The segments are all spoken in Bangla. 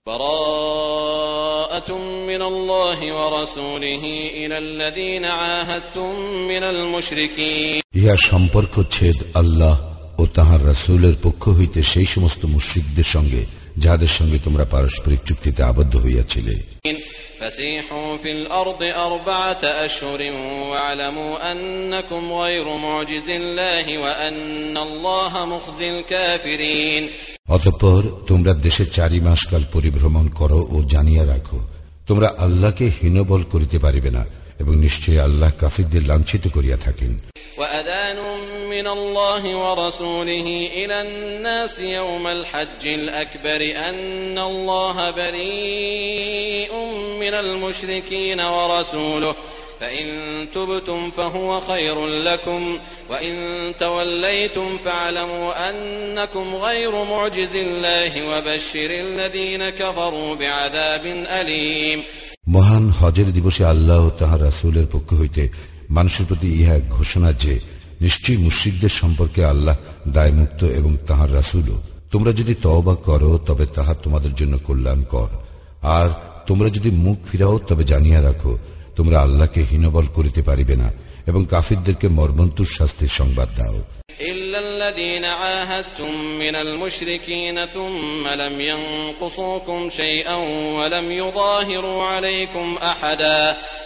বারাআতুম মিনাল্লাহি ওয়া রাসূলিহি ইলাল্লাযীনা আহাদতুম মিনাল মুশরিকিন। ইহা সম্পর্ক ছেদ আল্লাহ ও তাহার রাসূলের পক্ষ হইতে সেই সমস্ত মুশরিকদের সঙ্গে যাহাদের সঙ্গে তোমরা পারস্পরিক চুক্তিতে আবদ্ধ হইয়াছিলে। فسيحوا في الأرض 4 أشهر واعلموا أنكم غير معجز الله وأن الله مخزي الكافرين। অতঃপর তোমরা দেশে 4 মাস কাল পরিভ্রমণ করো ও জানিয়া রাখো তোমরা আল্লাহকে হীনবল করিতে পারিবে না এবং নিশ্চয়ই আল্লাহ কাফিরদের লাঞ্ছিত করিয়া থাকেন। وأذان من الله ورسوله إلى الناس يوم الحج الأكبر أن الله بريء من المشركين ورسوله فإن تبتم فهو خير لكم وإن توليتم فاعلموا أنكم غير معجز الله وبشر الذين كفروا بعذاب أليم। মহান হজের দিবসে আল্লাহ ও তাহার রাসূলের পক্ষ হইতে মানুষের প্রতি ইহা ঘোষণা যে নিশ্চয়ই মুশরিকদের সম্পর্কে আল্লাহ দায়মুক্ত এবং তাহার রাসূলও। তোমরা যদি তওবা করো তবে তাহা তোমাদের জন্য কল্যাণকর, আর তোমরা যদি মুখ ফিরাও তবে জানিয়া রাখো তোমরা আল্লাহকে হীনবল করিতে পারিবে না এবং কাফিরদেরকে মর্মন্তুর শাস্তির সংবাদ দাও। ইল্লাল্লাযীনা আহাদতুম মিনাল মুশরিকিনা থুম্মা লাম ইয়ানকুসুকুম শাইআন ওয়া লাম ইউযাহিরু আলাইকুম আহাদা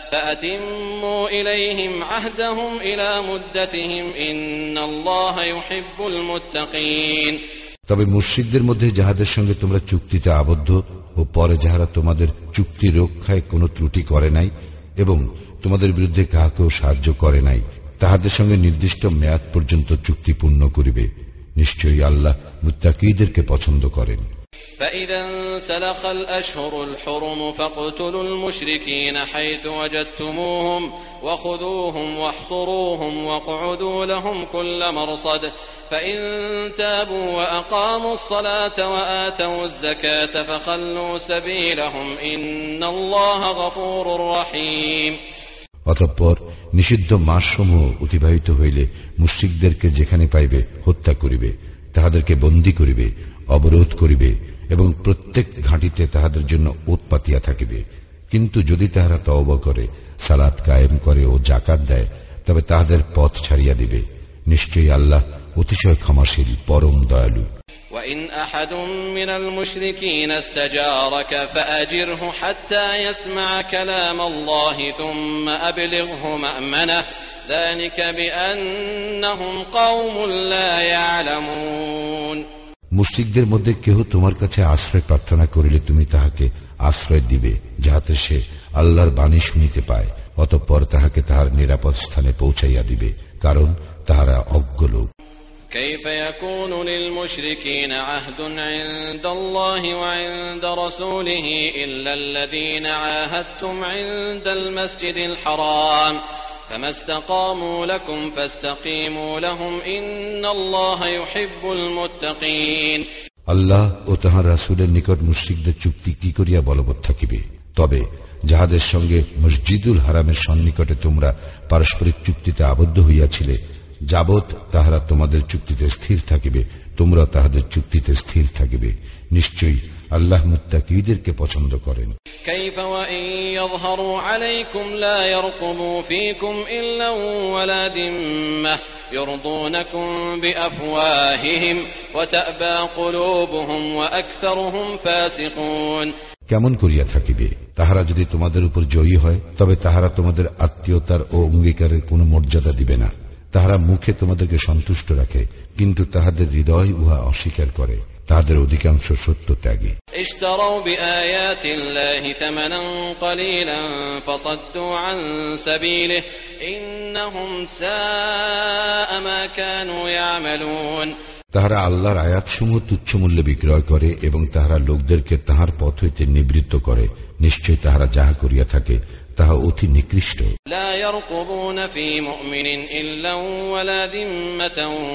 ফাআতিম্মু ইলাইহিম আহদাহুম ইলা মুদ্দাতিহিম ইন্নাল্লাহা ইউহিব্বুল মুত্তাকিন। তবে মুশরিকদের মধ্যে যাহাদের সঙ্গে তোমরা চুক্তিতে আবদ্ধ ও পরে যাহারা তোমাদের চুক্তি রক্ষায় কোনো ত্রুটি করে নাই এবং তোমাদের বিরুদ্ধে কাহাকেও সাহায্য করে নাই তাহাদের সঙ্গে নির্দিষ্ট মেয়াদ পর্যন্ত চুক্তি পূর্ণ করিবে। নিশ্চয়ই আল্লাহ মুত্তাকীদেরকে পছন্দ করেন। فإذا انسلخ الأشهر الحرم فاقتلوا المشركين حيث وجدتموهم وخذوهم واحصروهم واقعدوا لهم كل مرصد فإن تابوا وأقاموا الصلاة وآتوا الزكاة فخلوا سبيلهم إن الله غفور رحيم। অতঃপর নিষিদ্ধ মাসসমূহ অতিবাহিত হইলে মুশরিকদেরকে যেখানে পাইবে হত্যা করিবে, তাহাদেরকে বন্দী করিবে, অবরোধ করিবে এবং প্রত্যেক ঘাঁটিতে তাহাদের জন্য ওত পাতিয়া থাকিবে। কিন্তু যদি তাহারা তওবা করে, সালাত কায়েম করে ও যাকাত দেয় তবে তাহাদের পথ ছাড়িয়া দিবে। নিশ্চয়ই আল্লাহ অতিশয় ক্ষমাশীল, পরম দয়ালু। وَإِنْ أَحَدٌ مِّنَ الْمُشْرِكِينَ اسْتَجَارَكَ فَأَجِرْهُ حَتَّى يَسْمَعَ كَلَامَ اللَّهِ ثُمَّ أَبْلِغْهُ مَأْمَنَهُ ذَلِكَ بِأَنَّهُمْ قَوْمٌ لَّا يَعْلَمُونَ। মুশরিকদের মধ্যে কেহ তোমার কাছে আশ্রয় প্রার্থনা করিলে তুমি তাহাকে আশ্রয় দিবে যাহাতে সে আল্লাহর বাণী শুনিতে পায়, অতঃপর তাহাকে তাহার নিরাপদ স্থানে পৌঁছাইয়া দিবে, কারণ তাহারা অজ্ঞ লোক। كيف يكون للمشركين عهد عند الله وعند رسوله إلا الذين عاهدتم عند المسجد الحرام فما استقاموا لكم فاستقيموا لهم إن الله يحب المتقين। আল্লাহ ও তাহার রাসূলের নিকট মুশরিকদের চুক্তি কি করিয়া বলবৎ থাকিবে? তবে যাহাদের সঙ্গে মসজিদুল হারামের সন্নিকটে তোমরা পারস্পরিক চুক্তিতে আবদ্ধ হইয়াছিলে, যাবৎ তাহারা তোমাদের চুক্তিতে স্থির থাকিবে তোমরা তাহাদের চুক্তিতে স্থির থাকিবে। নিশ্চয়ই আল্লাহ মুত্তাকীদেরকে পছন্দ করেন। كيف وإن يظهروا عليكم لا يرقبوا فيكم إلا ولا ذمة يرضونكم بأفواههم وتأبى قلوبهم وأكثرهم فاسقون। কেমন করিয়া থাকিবে? তাহারা যদি তোমাদের উপর জয়ী হয় তবে তাহারা তোমাদের আত্মীয়তার ও অঙ্গীকারের কোনো মর্যাদা দিবে না। তাহারা মুখে তোমাদেরকে সন্তুষ্ট রাখে, কিন্তু তাহাদের হৃদয় উহা অস্বীকার করে। তাহাদের অধিকাংশ সত্য ত্যাগী। اشتروا بآيات الله ثمنا قليلا فصدوا عن سبيله إنهم ساء ما كانوا يعملون। তাহারা আল্লাহর আয়াতসমূহ তুচ্ছ মূল্যে বিক্রয় করে এবং তাহারা লোকদেরকে তাহার পথ হইতে নিবৃত্ত করে। নিশ্চয় তাহারা যাহা করিয়া থাকে তাহা অতি নিকৃষ্ট। لا يرقبون في مؤمن إلا ولا ذمة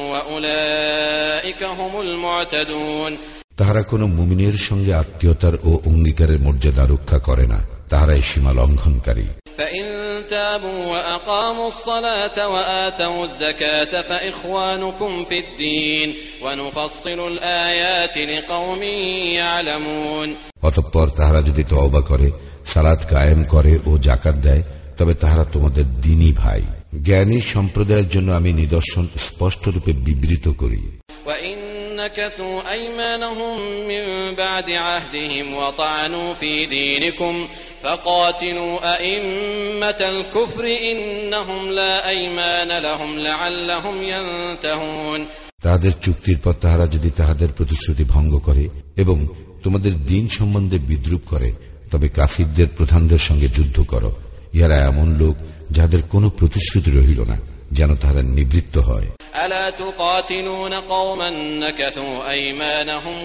وأولئك هم المعتدون। তাহারা কোন মুমিনের সঙ্গে আত্মীয়তার ও অঙ্গীকারের মর্যাদা রক্ষা করে না, তাহারাই সীমা লঙ্ঘনকারী। فإن تابوا وأقاموا الصلاة وآتوا الزكاة فإخوانكم في الدين ونفصل الآيات لقوم يعلمون অতঃপর তাহারা যদি তওবা করে, সালাত কায়েম করে ও যাকাত দেয়, তবে তাহারা তোমাদের দ্বীনী ভাই। জ্ঞানী সম্প্রদায়ের জন্য আমি নিদর্শন স্পষ্টরূপে বিবৃত করি। وإن نكثوا أيمانهم من بعد عهدهم وطعنوا في دينكم فقاتلوا أئمة الكفر إنهم لا أيمان لهم لعلهم ينتهون। তাহাদের চুক্তির পর তাহারা যদি তাহাদের প্রতিশ্রুতি ভঙ্গ করে এবং তোমাদের দ্বীন সম্বন্ধে বিদ্রূপ করে, তবে কাফিরদের প্রধানদের সঙ্গে যুদ্ধ করো। ইহারা এমন লোক যাদের কোনো প্রতিশ্রুতি রহিল না, যেন তাহারা নিবৃত্ত হয়। ألا تقاتلون قوما نكثوا أيمانهم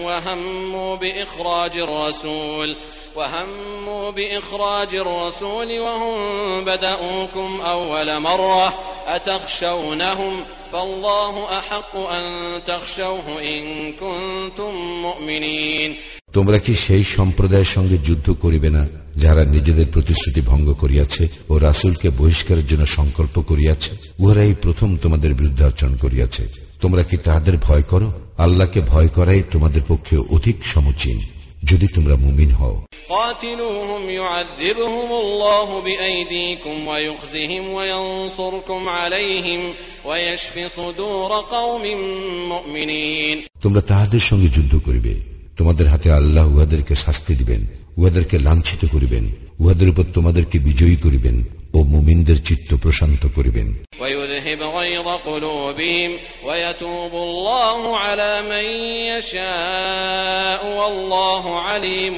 وهموا بإخراج الرسول وهم بدأوكم أول مرة أتخشونهم فالله أحق أن تخشوه إن كنتم مؤمنين। তোমরা কি সেই সম্প্রদায়ের সঙ্গে যুদ্ধ করিবে না যারা নিজেদের প্রতিশ্রুতি ভঙ্গ করিয়াছে ও রাসূলকে বহিষ্কারের জন্য সংকল্প করিয়াছে? উহারাই প্রথম তোমাদের বিরুদ্ধে আচরণ করিয়াছে। তোমরা কি তাহাদের ভয় করো? আল্লাহকে ভয় করাই তোমাদের পক্ষে অধিক সমীচীন, যদি তোমরা মুমিন হও। قاتلوهم يعذبهم الله بأيديكم ويخزهم وينصركم عليهم ويشف صدور قوم مؤمنين। তোমরা তাহাদের সঙ্গে যুদ্ধ করিবে, তোমাদের হাতে আল্লাহ উহাদেরকে শাস্তি দিবেন, উহাদেরকে লাঞ্ছিত করিবেন, উহাদের উপর তোমাদেরকে বিজয়ী করিবেন ও মুমিনদের চিত্ত প্রশান্ত করিবেন। ويذهب غيظ قلوبهم ويتوب الله على من يشاء والله عليم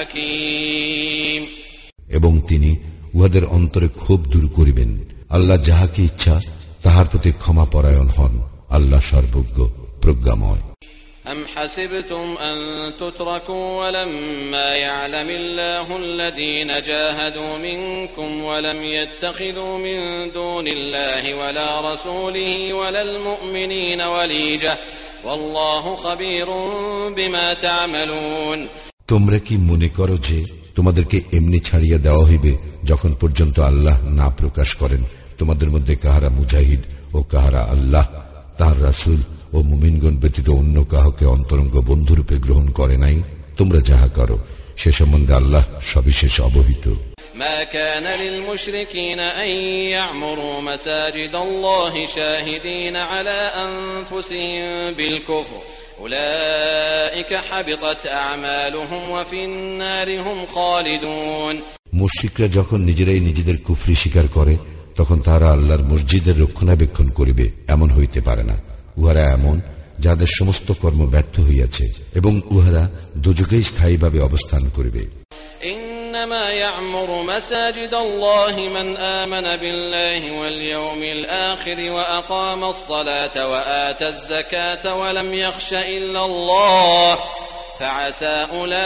حكيم। এবং তিনি উহাদের অন্তরে ক্ষোভ দূর করিবেন। আল্লাহ যাহাকে ইচ্ছা তাহার প্রতি ক্ষমা পরায়ণ হন। আল্লাহ সর্বজ্ঞ প্রজ্ঞাময়। أم حسبتم أن تتركوا ولما يعلم الله الذين جاهدوا منكم ولم يتخذوا من دون الله ولا رسوله ولا المؤمنين وليجة والله خبير بما تعملون। তোমরা কি মনে করো যে তোমাদেরকে এমনি ছাড়িয়ে দেওয়া হইবে যখন পর্যন্ত আল্লাহ না প্রকাশ করেন তোমাদের মধ্যে কাহারা মুজাহিদ ও কাহারা আল্লাহ তাহার রাসূল ও মুমিনগণ ব্যতীত অন্য কাহাকে অন্তরঙ্গ বন্ধুরূপে গ্রহণ করে নাই? তোমরা যাহা করো সে সম্বন্ধে আল্লাহ সবিশেষ অবহিত। ما كان للمشركين أن يعمروا مساجد الله شاهدين على أنفسهم بالكفر أولئك حبطت أعمالهم وفي النار هم خالدون। মুশরিকরা যখন নিজেরাই নিজেদের কুফরি স্বীকার করে, তখন তারা আল্লাহর মসজিদের রক্ষণাবেক্ষণ করিবে, এমন হইতে পারে না। উহারা এমন যাদের সমস্ত কর্ম ব্যর্থ হইয়াছে এবং উহারা দুযোগেই স্থায়ীভাবে অবস্থান করিবে। إنما يعمر مساجد الله من آمن بالله واليوم الآخر وأقام الصلاة وآتى الزكاة ولم يخش إلا الله فعسى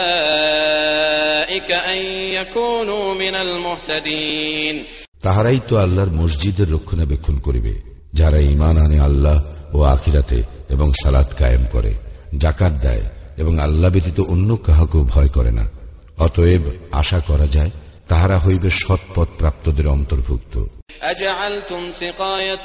أولئك أن يكونوا من المهتدين। তাহারাই তো আল্লাহর মসজিদের রক্ষণাবেক্ষণ করিবে যারা ঈমান আনে আল্লাহ ও আখিরাতে এবং সালাত কায়েম করে, যাকাত দেয় এবং আল্লাহ ব্যতীত অন্য কাহাকেও ভয় করে না। অতএব আশা করা যায় তাহারা হইবে সৎপথ প্রাপ্তদের অন্তর্ভুক্ত। أجعلتم سقاية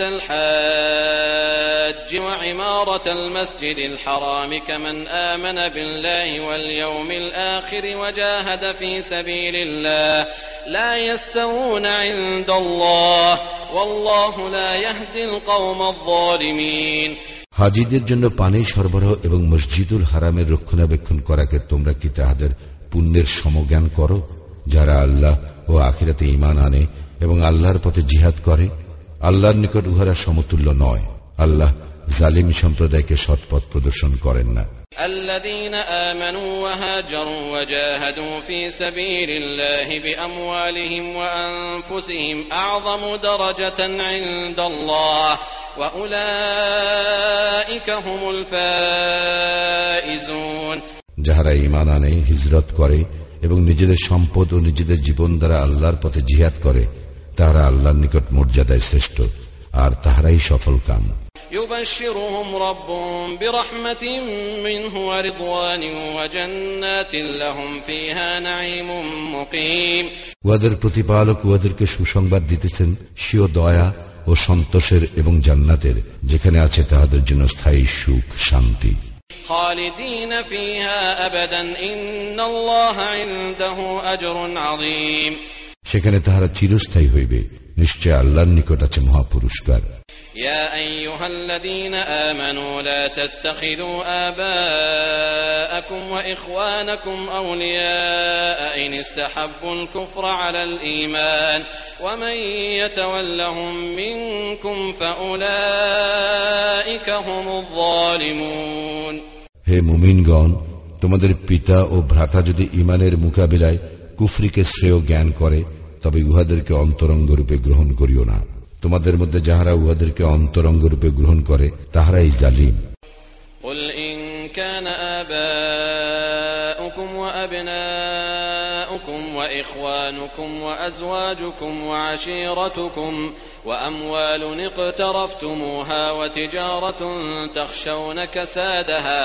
الحاج وعمارة المسجد الحرام كمن آمن بالله واليوم الآخر وجاهد في سبيل الله لا يستوون عند الله والله لا يهدي القوم الظالمين। হাজীদের জন্য পানি সরবরাহ এবং মসজিদুল হারামের রক্ষণাবেক্ষণ করাকে তোমরা কি তাহাদের পুণ্যের সমজ্ঞান করো যারা আল্লাহ ও আখিরাতে ঈমান আনে এবং আল্লাহর পথে জিহাদ করে? আল্লাহর নিকট উহারা সমতুল্য নয়। আল্লাহ জালিম সম্প্রদায়কে সৎপথ প্রদর্শন করেন না। الذين آمنوا وهاجروا وجاهدوا في سبيل الله بأموالهم وأنفسهم أعظم درجة عند الله وأولئك هم الفائزون। যাহারা ঈমান আনে, হিজরত করে এবং নিজেদের সম্পদ ও নিজেদের জীবন দ্বারা আল্লাহর পথে জিহাদ করে, তাহারা আল্লাহর নিকট মর্যাদায় শ্রেষ্ঠ, আর তাহারাই সফল কাম। يبشرهم ربهم برحمة منه ورضوان وجنات لهم فيها نعيم مقيم। উহাদের প্রতিপালক উহাদেরকে সুসংবাদ দিতেছেন স্বীয় দয়া ও সন্তোষের এবং জান্নাতের, যেখানে আছে তাহাদের জন্য স্থায়ী সুখ শান্তি। খালিদিন ফিহা আবাদান ইন্নাল্লাহা ইনদাহু আজরুন আযীম, সেখানে তাহারা চিরস্থায়ী হইবে, নিশ্চয় আল্লাহর নিকট আছে মহা পুরস্কার। ইয়া আইয়ুহাল্লাযীনা আমানু লা তাত্তাখিযু আবাআকুম ওয়া ইখওয়ানাকুম আওলিয়া ইন ইসতাহাব্বুল কুফরা আলাল ঈমান ওয়া মান ইয়াতাওয়াল্লাহুম মিনকুম ফাউলাইকা হুমুয যালিমুন। হে মুমিনগণ, তোমাদের পিতা ও ভ্রাতা যদি ঈমানের মোকাবিলায় কুফরিকে শ্রেয় জ্ঞান করে, তবে উহাদেরকে অন্তরঙ্গ রূপে গ্রহণ করিও না। তোমাদের মধ্যে যাহারা উহাদেরকে অন্তরঙ্গ রূপে গ্রহণ করে তাহারাই জালিম। قل إن كان آباؤكم وأبناؤكم وإخوانكم وأزواجكم وعشيرتكم وأموال اقترفتموها وتجارة تخشون كسادها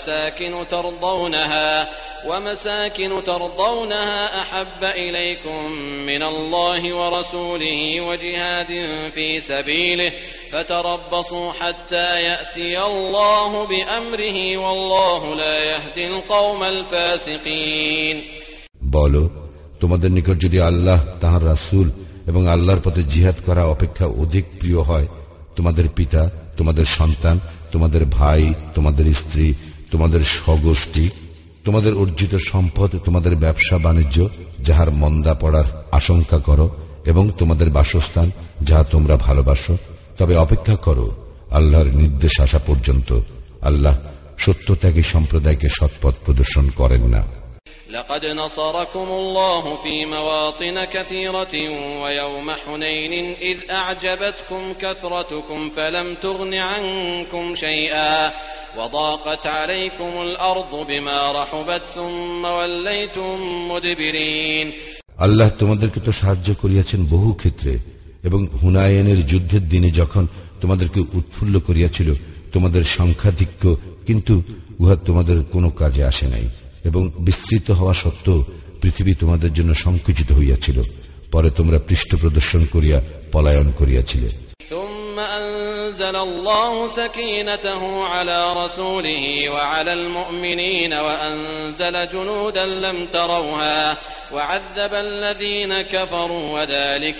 ومساكن ترضونها أحب إليكم من الله ورسوله وجهاد في سبيله فتربصوا حتى يأتي الله بأمره والله لا يهدي القوم الفاسقين। বলো, তোমাদের নিকট যদি আল্লাহ, তাঁর রাসূল এবং আল্লাহর পথে জিহাদ করা অপেক্ষা অধিক প্রিয় হয়, তোমাদের পিতা, তোমাদের সন্তান, তোমাদের ভাই, তোমাদের স্ত্রী, তোমাদের স্বগোষ্ঠী, তোমাদের অর্জিত সম্পদ, তোমাদের ব্যবসা বাণিজ্য যাহার মন্দা পড়ার আশঙ্কা করো, এবং তোমাদের বাসস্থান যাহা তোমরা ভালোবাসো, তবে অপেক্ষা করো আল্লাহর নির্দেশ আসা পর্যন্ত। আল্লাহ সত্যত্যাগী সম্প্রদায়কে সৎপথ প্রদর্শন করেন না। لقد نصركم الله في مواطن كثيرة ويوم حنين إذ أعجبتكم كثرتكم فلم تغن عنكم شيئا وضاقت عليكم الأرض بما رحبت ثم وليتم مدبرين। আল্লাহ তোমাদেরকে তো সাহায্য করিয়াছেন বহু ক্ষেত্রে, এবং হুনায়নের যুদ্ধের দিনে যখন তোমাদেরকে উৎফুল্ল করিয়াছিল তোমাদের সংখ্যাধিক্য, কিন্তু উহা তোমাদের কোনো কাজে আসে নাই, এবং বিস্তৃত হওয়া সত্ত্বেও পৃথিবী তোমাদের জন্য সংকুচিত হইয়াছিল। পরে তোমরা পৃষ্ঠ প্রদর্শন করিয়া পলায়ন করিয়াছিলে। ثم أنزل الله سكينته على رسوله وعلى المؤمنين وأنزل جنودا لم تروها وعذب الذين كفروا وذلك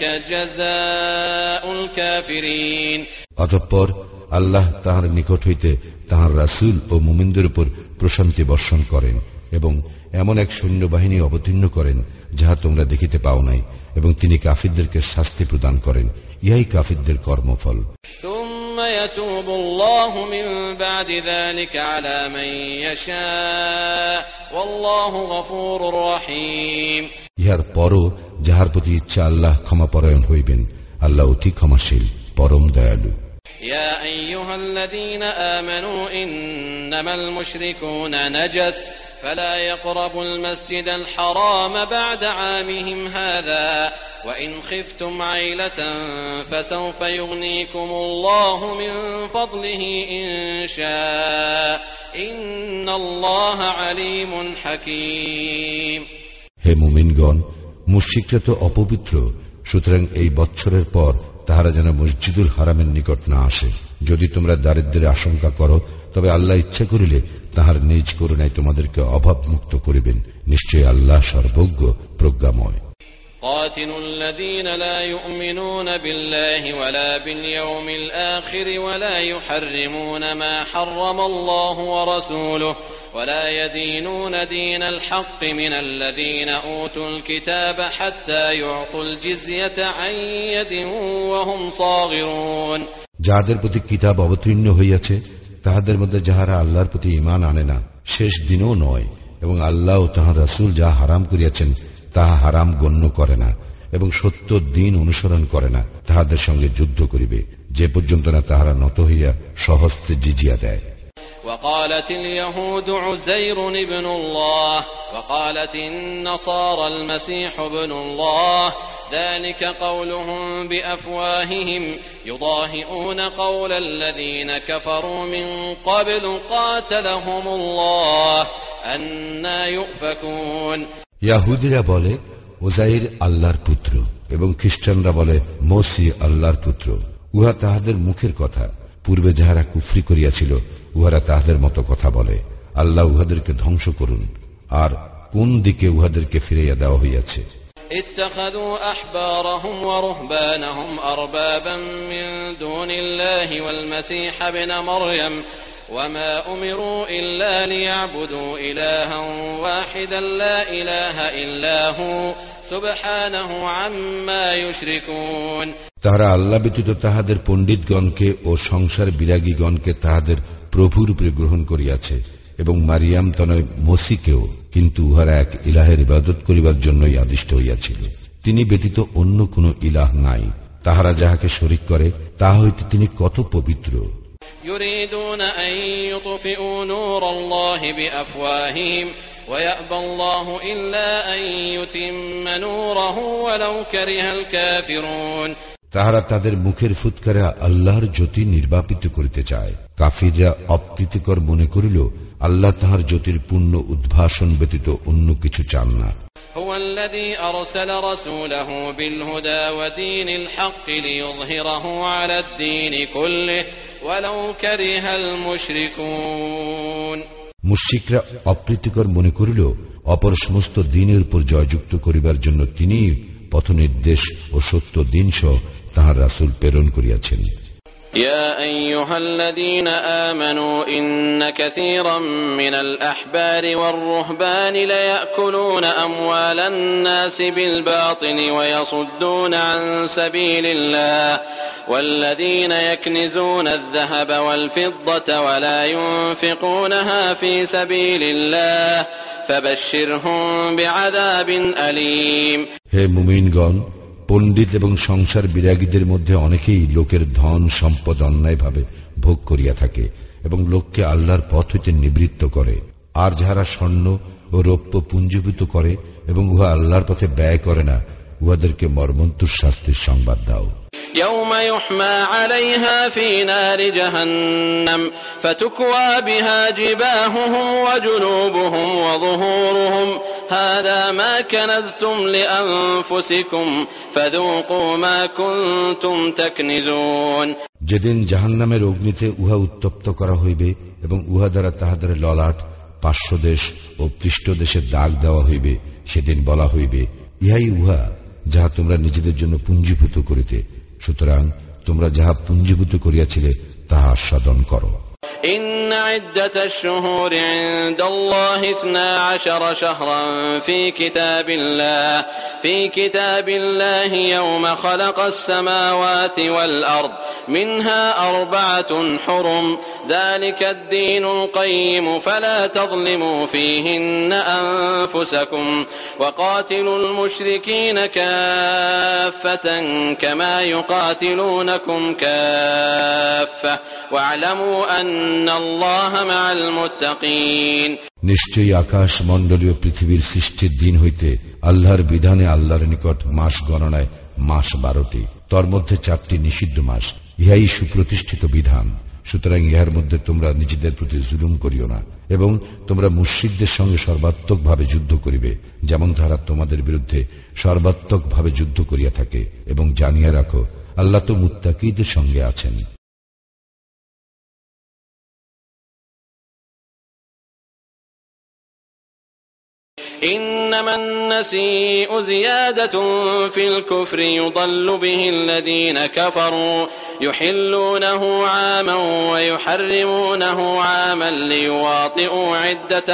جزاء الكافرين। অতঃপর আল্লাহ তাহার নিকট হইতে তাহার রাসূল ও মুমিনদের উপর প্রশান্তি বর্ষণ করেন, এবং এমন এক সৈন্যবাহিনী অবতীর্ণ করেন যাহা তোমরা দেখিতে পাও নাই, এবং তিনি কাফিরদেরকে শাস্তি প্রদান করেন। ইহাই কাফিরদের কর্মফল। ثم يتوب الله من بعد ذلك على من يشاء والله غفور رحيم। ইহার পরও যাহার প্রতি ইচ্ছা আল্লাহ ক্ষমাপরায়ণ হইবেন, আল্লাহ অতি ক্ষমাশীল, পরম দয়ালু। يا أيها الذين آمنوا إنما المشركون نجس فلا يقربوا المسجد الحرام بعد عامهم هذا وإن خفتم عيلة فسوف يغنيكم الله من فضله إن شاء إن الله عليم حكيم। হে মুমিনগণ, মুশরিকরা তো অপবিত্র, সুতরাং এই বৎসরের পর তাহারা যেন মসজিদুল হারামের নিকট না আসে। যদি তোমরা দারিদ্র্যের আশঙ্কা করো, তবে আল্লাহ ইচ্ছা করিলে তাহার নিজ করুণায় তোমাদেরকে অভাব মুক্ত করিবেন। নিশ্চয় আল্লাহ সর্বজ্ঞ, প্রজ্ঞাময়। قاتلوا الذين لا يؤمنون بالله ولا باليوم الآخر ولا يحرمون ما حرم الله ورسوله ولا يدينون دين الحق من الذين أوتوا الكتاب حتى يعطوا الجزية عن يد وهم صاغرون। যাহাদের প্রতি কিতাব অবতীর্ণ হইয়াছে তাহাদের মধ্যে যাহারা আল্লাহর প্রতি ঈমান আনে না, শেষ দিনও নয়, এবং আল্লাহ ও তাহার রাসূল যাহা হারাম করিয়াছেন তাহা হারাম গণ্য করে না, এবং সত্য দিন অনুসরণ করে না, তাহাদের সঙ্গে যুদ্ধ করিবে, যে পর্যন্ত না তাহারা নত হইয়া সহস্তে জিজিয়া দেয়। وقالت اليهود عزير ابن الله وقالت النصارى المسيح ابن الله ذلك قولهم بأفواههم يضاهئون قول الذين كفروا من قبل قاتلهم الله أنى يؤفكون। ইয়াহুদীরা বলে, ওজাইর আল্লাহর পুত্র, এবং খ্রিস্টানরা বলে মসি আল্লাহর পুত্র। উহা তাহাদের মুখের কথা। পূর্বে যাহারা কুফরি করিয়াছিল উহারা তাহাদের মতো কথা বলে। আল্লাহ উহাদেরকে ধ্বংস করুন। আর কোন দিকে উহাদেরকে ফিরাইয়া দেওয়া হইয়াছে? اتخذوا أحبارهم ورهبانهم أربابا من دون الله والمسيح ابن مريم وما أمروا إلا ليعبدوا إلها واحدا لا إله إلا هو سبحانه عما يشركون। তাহারা আল্লাহ ব্যতীত তাহাদের পণ্ডিতগণকে ও সংসার বিরাগীগণকে তাহাদের প্রভুরূপে গ্রহণ করিয়াছে, এবং মারিয়াম তনয় মসিকেও, কিন্তু উহারা এক ইলাহের ইবাদত করিবার জন্যই আদিষ্ট হইয়াছিল। তিনি ব্যতীত অন্য কোন ইলাহ নাই। তাহারা যাহাকে শরীক করে তাহা হইতে তিনি কত পবিত্র। يريدون أن يطفئوا نور الله بأفواههم ويأبى الله إلا أن يتم نوره ولو كره الكافرون। তাহারা তাদের মুখের ফুৎকারে আল্লাহর জ্যোতি নির্বাপিত করিতে চায়। কাফিররা অপ্রীতিকর মনে করিল আল্লাহ তাহার জ্যোতির পূর্ণ উদ্ভাসন ব্যতীত অন্য কিছু চান না। هو الذي أرسل رسوله بالهدى ودين الحق ليظهره على الدين كله ولو كره المشركون। মুশরিকরা অপ্রীতিকর মনে করিল অপর সমস্ত দ্বীনের উপর জয়যুক্ত করিবার জন্য তিনি পথ নির্দেশ ও সত্য দ্বীন সহ তাহার রাসূল প্রেরণ করিয়াছেন। يا أيها الذين آمنوا إن كثيرا من الأحبار والرهبان ليأكلون أموال الناس بالباطل ويصدون عن سبيل الله والذين يكنزون الذهب والفضة ولا ينفقونها في سبيل الله فبشرهم بعذاب أليم। হে মুমিনগণ, পণ্ডিত এবং সংসার বিরাগীদের মধ্যে অনেকেই লোকের ধন সম্পদ অন্যায়ভাবে ভোগ করিয়া থাকে এবং লোককে আল্লাহর পথ হইতে নিবৃত্ত করে। আর যাহারা স্বর্ণ ও রৌপ্য পুঞ্জীভূত করে এবং উহা আল্লাহর পথে ব্যয় করে না, উহাদেরকে মর্মন্তুর শাস্তির সংবাদ দাও। يوم يحمى عليها في نار جهنم فتكوى بها جباههم وجنوبهم وظهورهم هذا ما كنزتم لأنفسكم فذوقوا ما كنتم تكنزون। যেদিন জাহান্নামের অগ্নিতে উহা উত্তপ্ত করা হইবে এবং উহা দ্বারা তাহাদের ললাট, পার্শ্বদেশ ও পৃষ্ঠদেশে দাগ দেওয়া হইবে, সেদিন বলা হইবে, ইহাই উহা যাহা তোমরা নিজেদের জন্য পুঞ্জীভূত করিতে, সুতরাং তোমরা যাহা পুঞ্জীভূত করিয়াছিলে তাহা আস্বাদন করো। إن عدة الشهور عند الله 12 شهرا في كتاب الله يوم خلق السماوات والأرض منها 4 حرم ذلك الدين القيم فلا تظلموا فيهن أنفسكم وقاتلوا المشركين كافة كما يقاتلونكم كافة واعلموا أن الله مع المتقين। নিশ্চয়ই আকাশ মণ্ডলীয় পৃথিবীর সৃষ্টির দিন হইতে আল্লাহর বিধানে আল্লাহর নিকট মাস গণনায় মাস 12টি, তর মধ্যে 4টি নিষিদ্ধ মাস। ইহাই সুপ্রতিষ্ঠিত বিধান। সুতরাং ইহার মধ্যে তোমরা নিজেদের প্রতি জুলুম করিও না এবং তোমরা মুশরিকদের সঙ্গে সর্বাত্মক ভাবে যুদ্ধ করিবে, যেমন তারা তোমাদের বিরুদ্ধে সর্বাত্মক ভাবে যুদ্ধ করিয়া থাকে, এবং জানিয়া রাখো আল্লাহ তো মুত্তাকীদের সঙ্গে আছেন। إنما النسيء زيادة في الكفر يضل به الذين كفروا يحلونه عاما ويحرمونه عاما ليواطئوا عدة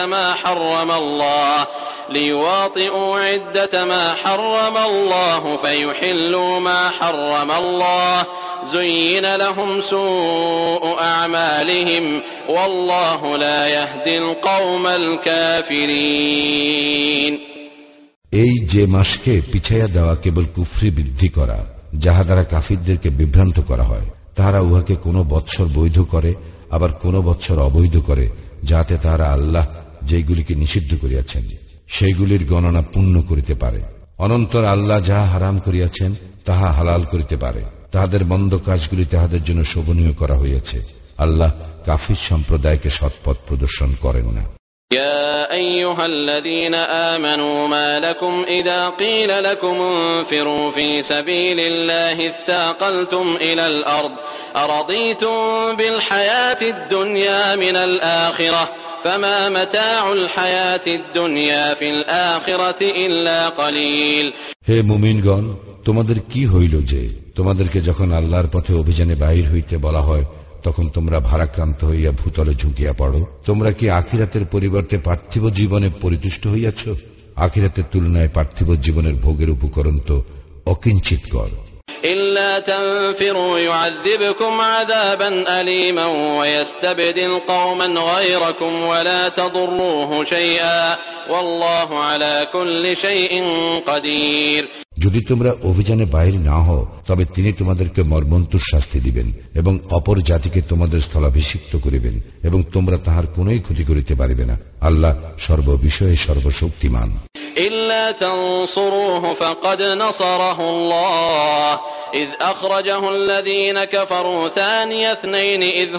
ما حرم الله فيحلوا ما حرم الله زين لهم سوء أعمالهم والله لا يهدي القوم الكافرين। এই যে মাসকে পিছাইয়া দেওয়া কেবল কুফরি বৃদ্ধি করা, যাহা দ্বারা কাফিরদেরকে বিভ্রান্ত করা হয়, তাহারা উহাকে কোনো বৎসর বৈধ করে, আবার কোনো বৎসর অবৈধ করে, যাতে তাহারা আল্লাহ যেগুলিকে নিষিদ্ধ করিয়াছেন সেইগুলির গণনা পূর্ণ করিতে পারে। অনন্তর আল্লাহ যাহা হারাম করিয়াছেন তাহা হালাল করিতে পারে। তাহাদের মন্দ কাজগুলি তাহাদের জন্য শোভনীয় করা হইয়াছে। আল্লাহ কাফির সম্প্রদায়কে সৎপথ প্রদর্শন করেন না। يا أيها الذين آمنوا ما لكم إذا قيل لكم انفروا في سبيل الله اثاقلتم إلى الأرض أرضيتم بالحياة الدنيا من الآخرة فما متاع الحياة الدنيا في الآخرة إلا قليل. হে মুমিনগণ, তোমাদের কি হইল যে তোমাদেরকে যখন আল্লাহর পথে অভিযানে বাহির হইতে বলা হয় তখন তোমরা ভারাক্রান্ত হইয়া ভূতলে ঝুঁকিয়া পড়ো? তোমরা কি আখিরাতের পরিবর্তে পার্থিব জীবনে পরিতুষ্ট হইয়াছ? আখিরাতের তুলনায় পার্থিব জীবনের ভোগের উপকরণ তো অকিঞ্চিতকর। إلا تنفروا يعذبكم عذابا أليما ويستبدل قوما غيركم ولا تضروه شيئا والله على كل شيء قدير. যদি তোমরা অভিযানে বাইরে না হও তবে তিনি তোমাদেরকে মর্মন্তুর শাস্তি দিবেন এবং অপর জাতিকে তোমাদের স্থলাভিষিক্ত করিবেন এবং তোমরা তাহার কোনই ক্ষতি করিতে পারিবে না। আল্লাহ সর্ববিষয়ে সর্বশক্তিমান। إلا تنصروه فقد نصره الله إذ أخرجه الذين كفروا ثاني اثنين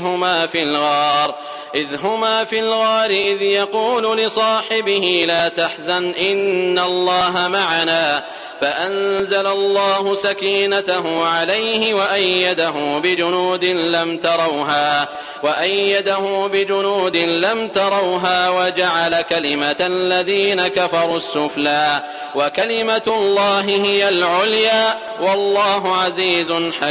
إذ هما في الغار إذ يقول لصاحبه لا تحزن إن الله معنا فأنزل الله سكينته عليه وأيده بجنود لم تروها وجعل كلمة الذين كفروا السفلى وكلمة الله هي العليا والله عزيز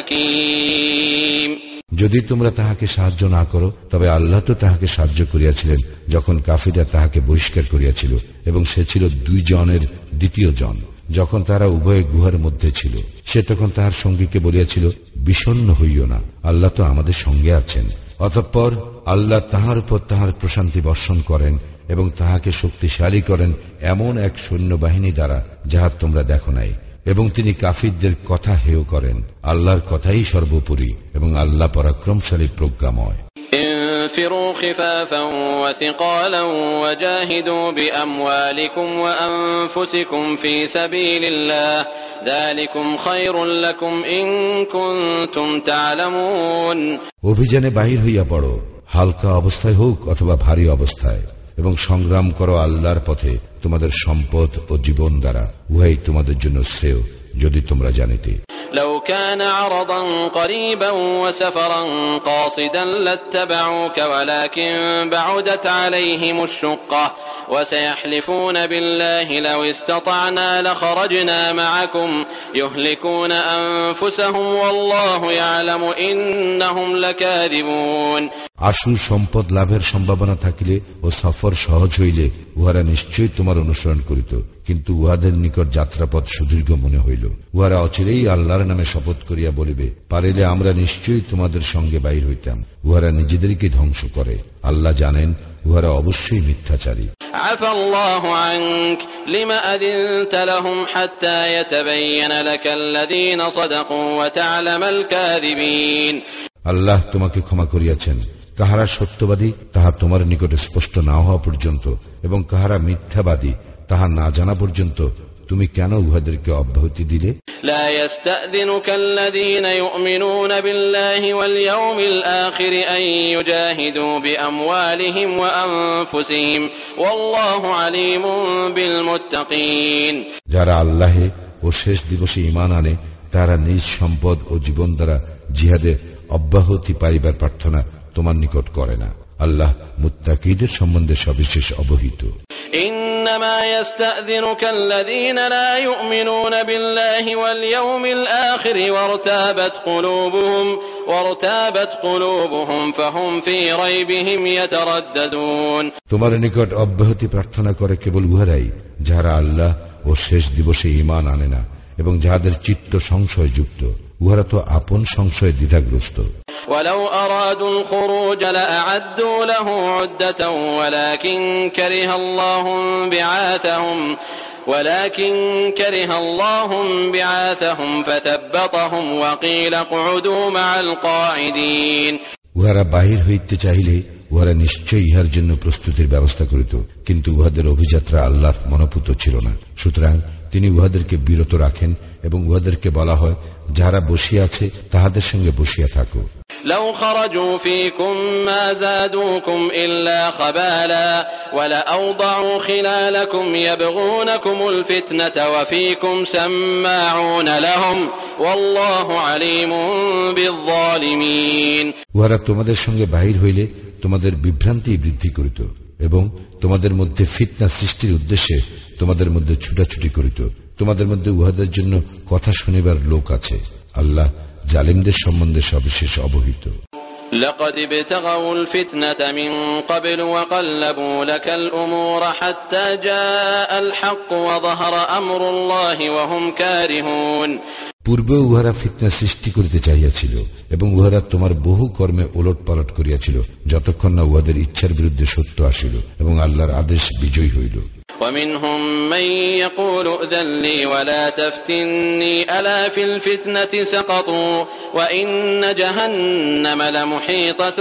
حكيم. যদি তোমরা তাহাকে সাহায্য না করো তবে আল্লাহ তো তাহাকে সাহায্য করিয়াছিলেন যখন কাফিররা তাহাকে বহিষ্কার করিয়াছিল এবং সে ছিল দুই জনের দ্বিতীয় জন। যখন তারা উভয় গুহার মধ্যে ছিল সে তখন তাহার সঙ্গীকে বলিয়াছিল, বিষণ্ণ হইও না, আল্লাহ তো আমাদের সঙ্গে আছেন। অতঃপর আল্লাহ তাহার উপর তাহার প্রশান্তি বর্ষণ করেন এবং তাহাকে শক্তিশালী করেন এমন এক সৈন্যবাহিনী দ্বারা যাহা তোমরা দেখো নাই, এবং তিনি কাফিরদের কথা হেয় করেন। আল্লাহর কথাই সর্বোপরি এবং আল্লাহ পরাক্রমশালী প্রজ্ঞাময়। انفروا خفافا وثقالا وجاهدوا بأموالكم وأنفسكم في سبيل الله ذلكم خير لكم إن كنتم تعلمون. অভিযানে বাহির হইয়া পড়ো, হালকা অবস্থায় হোক অথবা ভারী অবস্থায়, এবং সংগ্রাম করো আল্লাহর পথে তোমাদের সম্পদ ও জীবন দ্বারা, উহাই তোমাদের জন্য শ্রেয় যদি তোমরা জানিতে। لو كان عرضا قريبا وسفرا قاصدا لاتبعوك ولكن بعدت عليهم الشقة وسيحلفون بالله لو استطعنا لخرجنا معكم يهلكون أنفسهم والله يعلم إنهم لكاذبون. আশু সম্পদ লাভের সম্ভাবনা থাকিলে ও সফর সহজ হইলে উহারা নিশ্চয়ই তোমার অনুসরণ করিত, কিন্তু উহাদের নিকট যাত্রাপথ সুদীর্ঘ মনে হইল। উহারা অচিরেই আল্লাহর নামে শপথ করিয়া বলিবে, পারিলে আমরা নিশ্চয়ই তোমাদের সঙ্গে বাইর হইতাম। উহারা নিজেদেরকে ধ্বংস করে, আল্লাহ জানেন উহারা অবশ্যই মিথ্যাচারী। عفى الله عنك لما أذنت لهم حتى يتبين لك الذين صدقوا وتعلم الكاذبين. আল্লাহ তোমাকে ক্ষমা করিয়াছেন, কাহারা সত্যবাদী তাহা তোমার নিকটে স্পষ্ট না হওয়া পর্যন্ত এবং কাহারা মিথ্যাবাদী তাহা না জানা পর্যন্ত তুমি কেন উহাদেরকে অব্যাহতি দিলে? لا يستأذنك الذين يؤمنون بالله واليوم الآخر أن يجاهدوا بأموالهم وأنفسهم والله عليم بالمتقين. যারা আল্লাহে ও শেষ দিবসে ঈমান আনে তারা নিজ সম্পদ ও জীবন দ্বারা জিহাদে অব্যাহতি পাইবার প্রার্থনা তোমার নিকট করে না। আল্লাহ মুত্তাকীদের সম্বন্ধে সবিশেষ অবহিত। إنما يستأذنك الذين لا يؤمنون بالله واليوم الآخر وارتابت قلوبهم فهم في ريبهم يترددون. তোমার নিকট অব্যাহতি প্রার্থনা করে কেবল উহারাই যাহারা আল্লাহ ও শেষ দিবসে ঈমান আনে না এবং যাহাদের চিত্ত সংশয়যুক্ত, উহারা তো আপন সংশয়ে দ্বিধাগ্রস্ত। ولو أرادوا الخروج لأعدوا له عدة ولكن كره الله بعاثهم فثبطهم وقيل اقعدوا مع القاعدين. উহারা বাহির হইতে চাইলে উহারা নিশ্চয়ই ইহার জন্য প্রস্তুতির ব্যবস্থা করিত, কিন্তু উহাদের অভিযাত্রা আল্লাহর মনোপুত ছিল না। সুতরাং তিনি উহাদেরকে বিরত রাখেন এবং উহাদেরকে বলা হয়, যাহারা বসিয়া আছে তাহাদের সঙ্গে বসিয়া থাকো। لو خرجوا فيكم ما زادوكم إلا خبالا ولأوضعوا خلالكم يبغونكم الفتنة وفيكم سماعون لهم والله عليم بالظالمين. উহারা তোমাদের সঙ্গে বাহির হইলে তোমাদের বিভ্রান্তি বৃদ্ধি করিত এবং তোমাদের মধ্যে ফিতনা সৃষ্টির উদ্দেশ্যে তোমাদের মধ্যে ছুটাছুটি করিত। তোমাদের মধ্যে উহাদের জন্য কথা শুনিবার লোক আছে। আল্লাহ জালিমদের সম্বন্ধে সবিশেষ অবহিত। لقد ابتغوا الفتنة من قبل وقلبوا لك الأمور حتى جاء الحق وظهر أمر الله وهم كارهون. পূর্বে উহারা ফিতনা সৃষ্টি করিতে চাহিয়াছিল এবং উহারা তোমার বহু কর্মে ওলট পালট করিয়াছিল যতক্ষণ না উহাদের ইচ্ছার বিরুদ্ধে সত্য আসিল এবং আল্লাহর আদেশ বিজয়ী হইল। ومنهم من يقول ائذن لي ولا تفتني ألا في الفتنة سقطوا وإن جهنم لمحيطة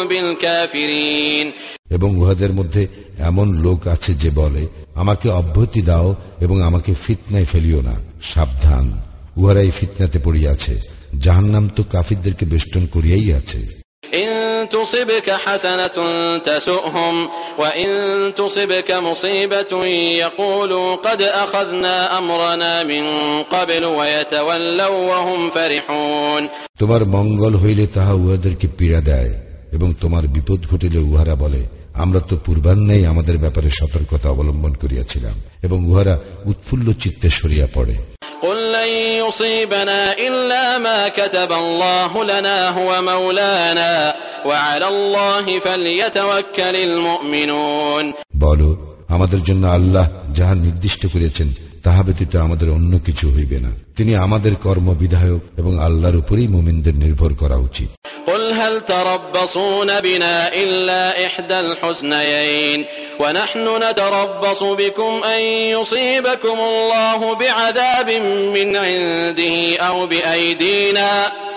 بالكافرين. এবং উহাদের মধ্যে এমন লোক আছে যে বলে, আমাকে অব্যাহতি দাও এবং আমাকে ফিতনায় ফেলিও না। সাবধান, উহারাই ফিতনাতে পড়িয়াছে, জাহান্নাম তো কাফিরদেরকে বেষ্টন করিয়াই আছে। إن تصبك حسنة تسؤهم وإن تصبك مصيبة يقولوا قد أخذنا أمرنا من قبل ويتولوا وهم فرحون. তোমার মঙ্গল হইলে তাহা উহাদেরকে পীড়া দেয় এবং তোমার বিপদ ঘটিলে উহারা বলে, আমরা তো পূর্বান্নেই আমাদের ব্যাপারে সতর্কতা অবলম্বন করিয়াছিলাম, এবং উহারা উৎফুল্ল চিত্তে সরিয়া পড়ে। قل لن يصيبنا إلا ما كتب الله لنا هو مولانا وعلى الله فليتوكل المؤمنون. বলো, আমাদের জন্য আল্লাহ যাহা নির্দিষ্ট করেছেন তাহা ব্যতীত আমাদের অন্য কিছু হইবে না। তিনি আমাদের কর্ম বিধায়ক এবং আল্লাহর উপরেই মুমিনদের নির্ভর করা উচিত। قل هل تربصون بنا إلا إحدى الحسنيين ونحن نتربص بكم أن يصيبكم الله بعذاب من عنده أو بأيدينا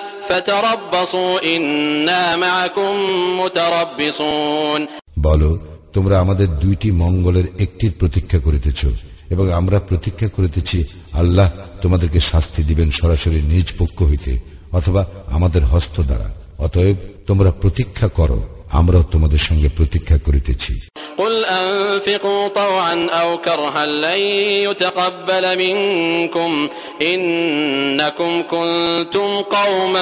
فتربصوا إنا معكم متربصون. বলো, তোমরা আমাদের দুইটি মঙ্গলের একটির প্রতীক্ষা করিতেছ এবং আমরা প্রতীক্ষা করিতেছি আল্লাহ তোমাদেরকে শাস্তি দিবেন সরাসরি নিজ পক্ষ হইতে অথবা আমাদের হস্ত দ্বারা। অতএব তোমরা প্রতীক্ষা করো, আমরাও তোমাদের সঙ্গে প্রতীক্ষা করিতেছি। قل أنفقوا طوعا أو كرها لن يتقبل منكم إنكم كنتم قوما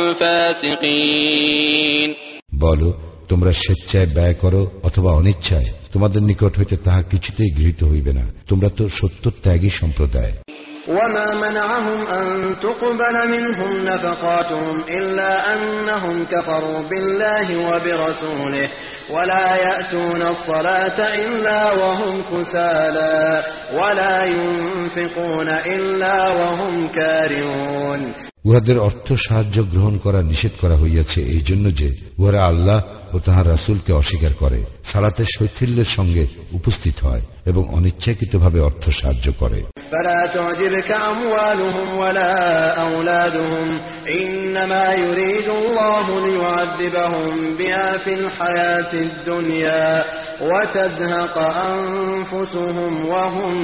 فاسقين. বলো, তোমরা স্বেচ্ছায় ব্যয় করো অথবা অনিচ্ছায়, তোমাদের নিকট হইতে তাহা কিছুতেই গৃহীত হইবে না। তোমরা তো সত্যত্যাগী সম্প্রদায়। وما منعهم أن تقبل منهم نفقاتهم إلا أنهم كفروا بالله وبرسوله ولا يأتون الصلاة إلا وهم كسالى ولا ينفقون إلا وهم كارهون. উহাদের অর্থ সাহায্য গ্রহণ করা নিষেধ করা হইয়াছে এই জন্য যে উহারা আল্লাহ ও তাহার রাসূলকে অস্বীকার করে, সালাতের শৈথিল্যের সঙ্গে উপস্থিত হয় এবং অনিচ্ছাকৃতভাবে অর্থ সাহায্য করে। فلا تعجبك أموالهم ولا أولادهم إنما يريد الله ليعذبهم بها في الحياة الدنيا وتزهق أنفسهم وهم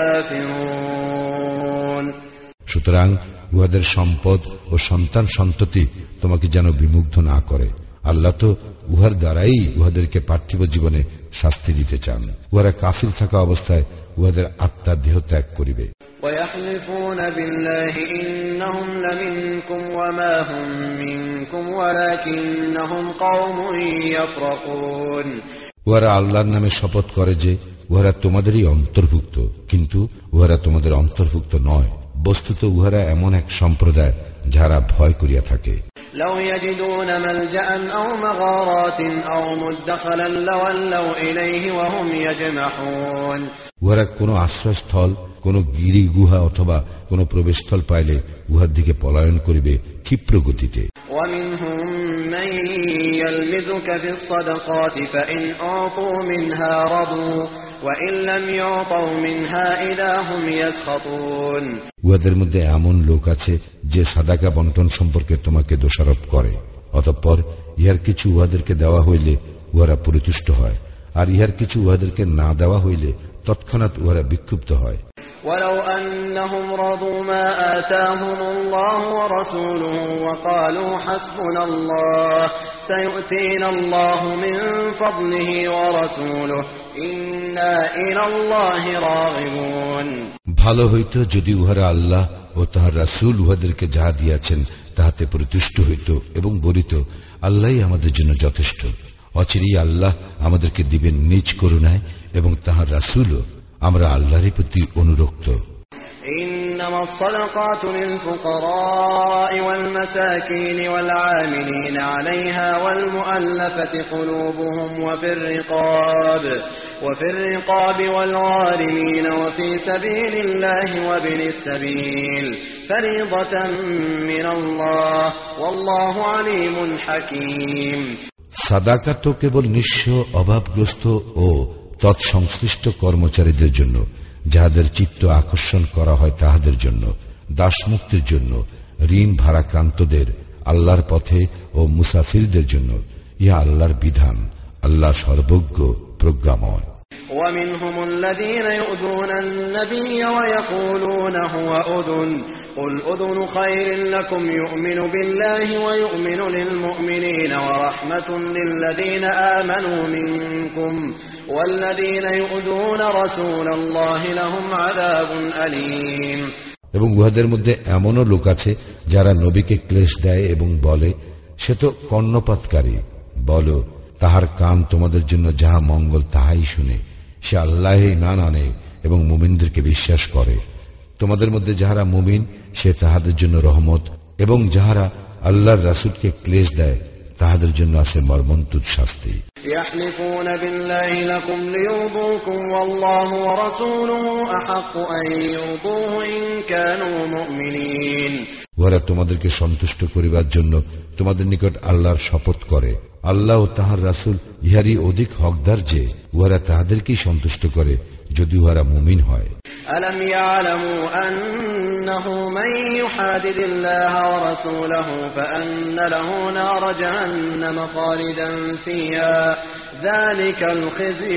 كافرون. সুতরাং উহাদের সম্পদ ও সন্তান সন্ততি তোমাকে যেন বিমুগ্ধ না করে। আল্লাহ তো উহার দ্বারাই উহাদেরকে পার্থিব জীবনে শাস্তি দিতে চান। উহারা কাফির থাকা অবস্থায় উহাদের আত্মা দেহ ত্যাগ করিবে। ويحلفون بالله إنهم لمنكم وما هم منكم ولكنهم قوم يفرقون. উহারা আল্লাহর নামে শপথ করে যে উহারা তোমাদেরই অন্তর্ভুক্ত, কিন্তু উহারা তোমাদের অন্তর্ভুক্ত নয়। বস্তুত উহারা এমন এক সম্প্রদায় যারা ভয় করিয়া থাকে। لو يجدون ملجأ أو مغارات أو مدخلا لولوا إليه وهم يجمحون. উহারা কোনো আশ্রয়স্থল, কোনো গিরি গুহা অথবা কোনো প্রবেশস্থল পাইলে উহার দিকে পলায়ন করিবে ক্ষিপ্র গতিতে। ومنهم من يلمزك في الصدقات فإن أعطوا منها رضوا وإن لم يعطوا منها إذا هم يسخطون. উহাদের মধ্যে এমন লোক আছে যে সাদাকা বন্টন সম্পর্কে তোমাকে দোষারোপ করে, অতঃপর ইহার কিছু উহাদেরকে দেওয়া হইলে উহারা পরিতুষ্ট হয়, আর ইহার কিছু উহাদেরকে না দেওয়া হইলে তৎক্ষণাৎ উহারা বিক্ষুব্ধ হয়। ولو أنهم رضوا ما آتاهم الله ورسوله وقالوا حسبنا الله سيؤتينا الله من فضله ورسوله إنا إلى الله راغبون। ভালো হইত যদি উহারা আল্লাহ ও তাহার রাসূল উহাদেরকে যাহা দিয়াছেন তাহাতে পরিতুষ্ট হইত এবং বলিত, আল্লাহই আমাদের জন্য যথেষ্ট। অচিরেই আল্লাহ আমাদেরকে দিবেন নিজ করুণায় এবং তাহার রাসূলও, আমরা আল্লাহর প্রতি অনুরক্ত। إنما الصدقات للفقراء والمساكين والعاملين عليها والمؤلفة قلوبهم وفي الرقاب والغارمين وفي سبيل الله وابن السبيل فريضة من الله والله عليم حكيم। সাদাকা তো কেবল নিঃস্ব, অভাবগ্রস্ত ও তৎসংশ্লিষ্ট কর্মচারীদের জন্য, যাহাদের চিত্ত আকর্ষণ করা হয় তাহাদের জন্য, দাসমুক্তির জন্য, ঋণ ভারাক্রান্তদের, আল্লাহর পথে ও মুসাফিরদের জন্য। ইহা আল্লাহর বিধান, আল্লাহ সর্বজ্ঞ প্রজ্ঞাময়। ومنهم الذين يؤذون النبي ويقولون هو أذن قل أذن خير لكم يؤمن بالله ويؤمن للمؤمنين ورحمة للذين آمنوا منكم والذين يؤذون رسول الله لهم عذاب أليم। এবং উহাদের মধ্যে এমনও লোক আছে যারা নবীকে ক্লেশ দেয় এবং বলে, সে তো কর্ণপাতকারী। বলো, তাহার কান তোমাদের জন্য যাহা মঙ্গল তাহাই শুনে। সে আল্লাহে ঈমান আনে এবং মুমিনদেরকে বিশ্বাস করে। তোমাদের মধ্যে যাহারা মুমিন, সে তাহাদের জন্য রহমত, এবং যাহারা আল্লাহর রাসূলকে ক্লেশ দেয় তাহাদের জন্য আছে মর্মন্তুদ শাস্তি। يحلفون بالله لكم ليرضوكم والله ورسوله أحق أن يرضوه إن كانوا مؤمنين। উহারা তোমাদেরকে সন্তুষ্ট করিবার জন্য তোমাদের নিকট আল্লাহর শপথ করে। আল্লাহ ও তাহার রাসূল ইহারই অধিক হকদার যে উহারা তাহাদেরকেই সন্তুষ্ট করে, যদি উহারা মুমিন হয়। ألم يعلموا أنه من يحادد الله ورسوله فأن له نار جهنم خالدا فيها ذلك الخزي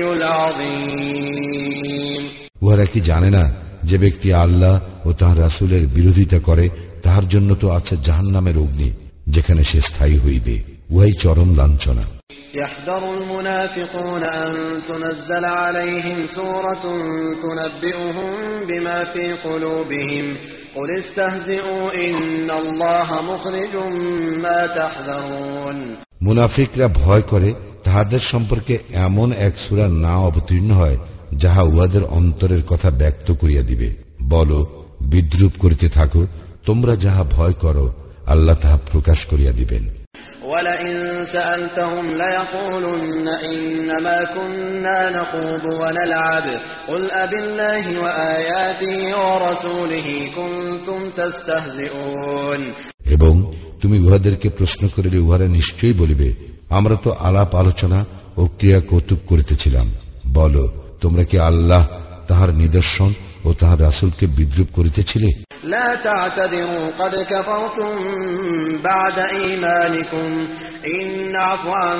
العظيم। উহারা কি জানে না যে ব্যক্তি আল্লাহ ও তাহার রাসূলের বিরোধিতা করে তাহার জন্য তো আছে জাহান্নামের অগ্নি, যেখানে সে স্থায়ী হইবে। উহাই চরম লাঞ্ছনা। يحذر المنافقون أن تنزل عليهم سورة تنبئهم بما في قلوبهم قل استهزئوا إن الله مخرج ما تحذرون। মুনাফিকরা ভয় করে তাহাদের সম্পর্কে এমন এক সূরা না অবতীর্ণ হয় যাহা উহাদের অন্তরের কথা ব্যক্ত করিয়া দিবে। বলো, বিদ্রুপ করিতে থাকো, তোমরা যাহা ভয় করো আল্লাহ তাহা প্রকাশ করিয়া দিবেন। وَلَئِن سَأَلْتَهُمْ لَيَقُولُنَّ إِنَّمَا كُنَّا نَخُوضُ وَنَلْعَبُ قُلْ أَبِاللَّهِ وَآيَاتِهِ وَرَسُولِهِ كُنتُمْ تَسْتَهْزِئُونَ। এবং তুমি উহাদেরকে প্রশ্ন করিলে উহারা নিশ্চয়ই বলিবে, আমরা তো আলাপ আলোচনা ও ক্রিয়া কৌতুক করিতেছিলাম। বলো, তোমরা কি আল্লাহ, তাহার নিদর্শন ও তাহার রাসূলকে বিদ্রুপ করিতেছিলে? لا تعتذروا قد كفرتم بعد إيمانكم إن نعفو عن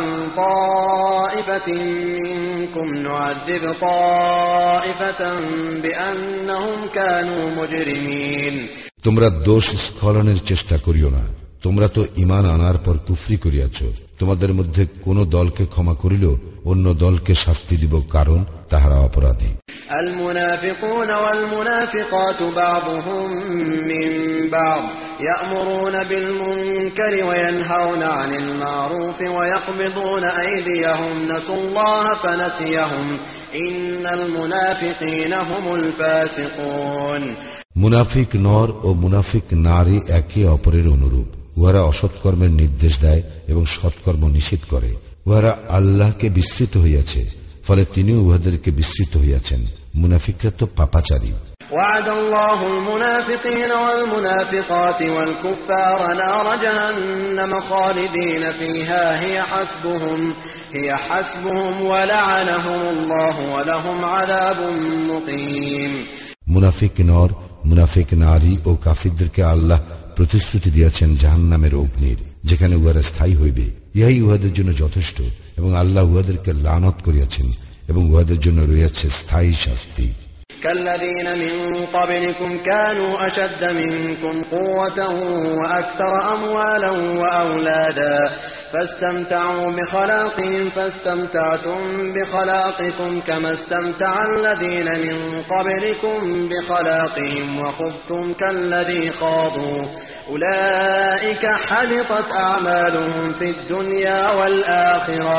طائفة منكم نعذب طائفة بأنهم كانوا مجرمين। তোমরা দোষ স্খলনের চেষ্টা করিও না, তোমরা তো ঈমান আনার পর কুফরি করিয়াছ। তোমাদের মধ্যে কোন দলকে ক্ষমা করিল অন্য দলকে শাস্তি দিব, কারণ তাহারা অপরাধী। المنافقون والمنافقات بعضهم من بعض يأمرون بالمنكر وينهون عن المعروف ويقبضون أيديهم نسوا الله فنسيهم إن المنافقين هم الفاسقون। মুনাফিক নর ও মুনাফিক নারী একে অপরের অনুরূপ। উহারা অসৎকর্মের নির্দেশ দেয় এবং সৎকর্ম নিষেধ করে। উহারা আল্লাহকে বিস্মৃত হইয়াছে, ফলে তিনি উহাদেরকে বিস্মৃত হইয়াছেন। মুনাফিকরা তো পাপাচারী। وعد الله المنافقين والمنافقات والكفار نار جهنم خالدين فيها هي حسبهم ولعنهم الله ولهم عذاب مقيم। মুনাফিক নর, মুনাফিক নারী ও কাফিরদেরকে আল্লাহ প্রতিশ্রুতি দিয়েছেন জাহান্নামের অগ্নির, যেখানে উহারা স্থায়ী হইবে। ইহাই উহাদের জন্য যথেষ্ট, এবং আল্লাহ উহাদেরকে লানত করিয়াছেন এবং উহাদের জন্য রয়েছে স্থায়ী শাস্তি। كالذين من قبلكم كانوا أشد منكم قوة وأكثر أموالا وأولادا فاستمتعوا بخلاقهم فاستمتعتم بخلاقكم كما استمتع الذين من قبلكم بخلاقهم وخضتم كالذي خاضوا أولئك حبطت أعمالهم في الدنيا والآخرة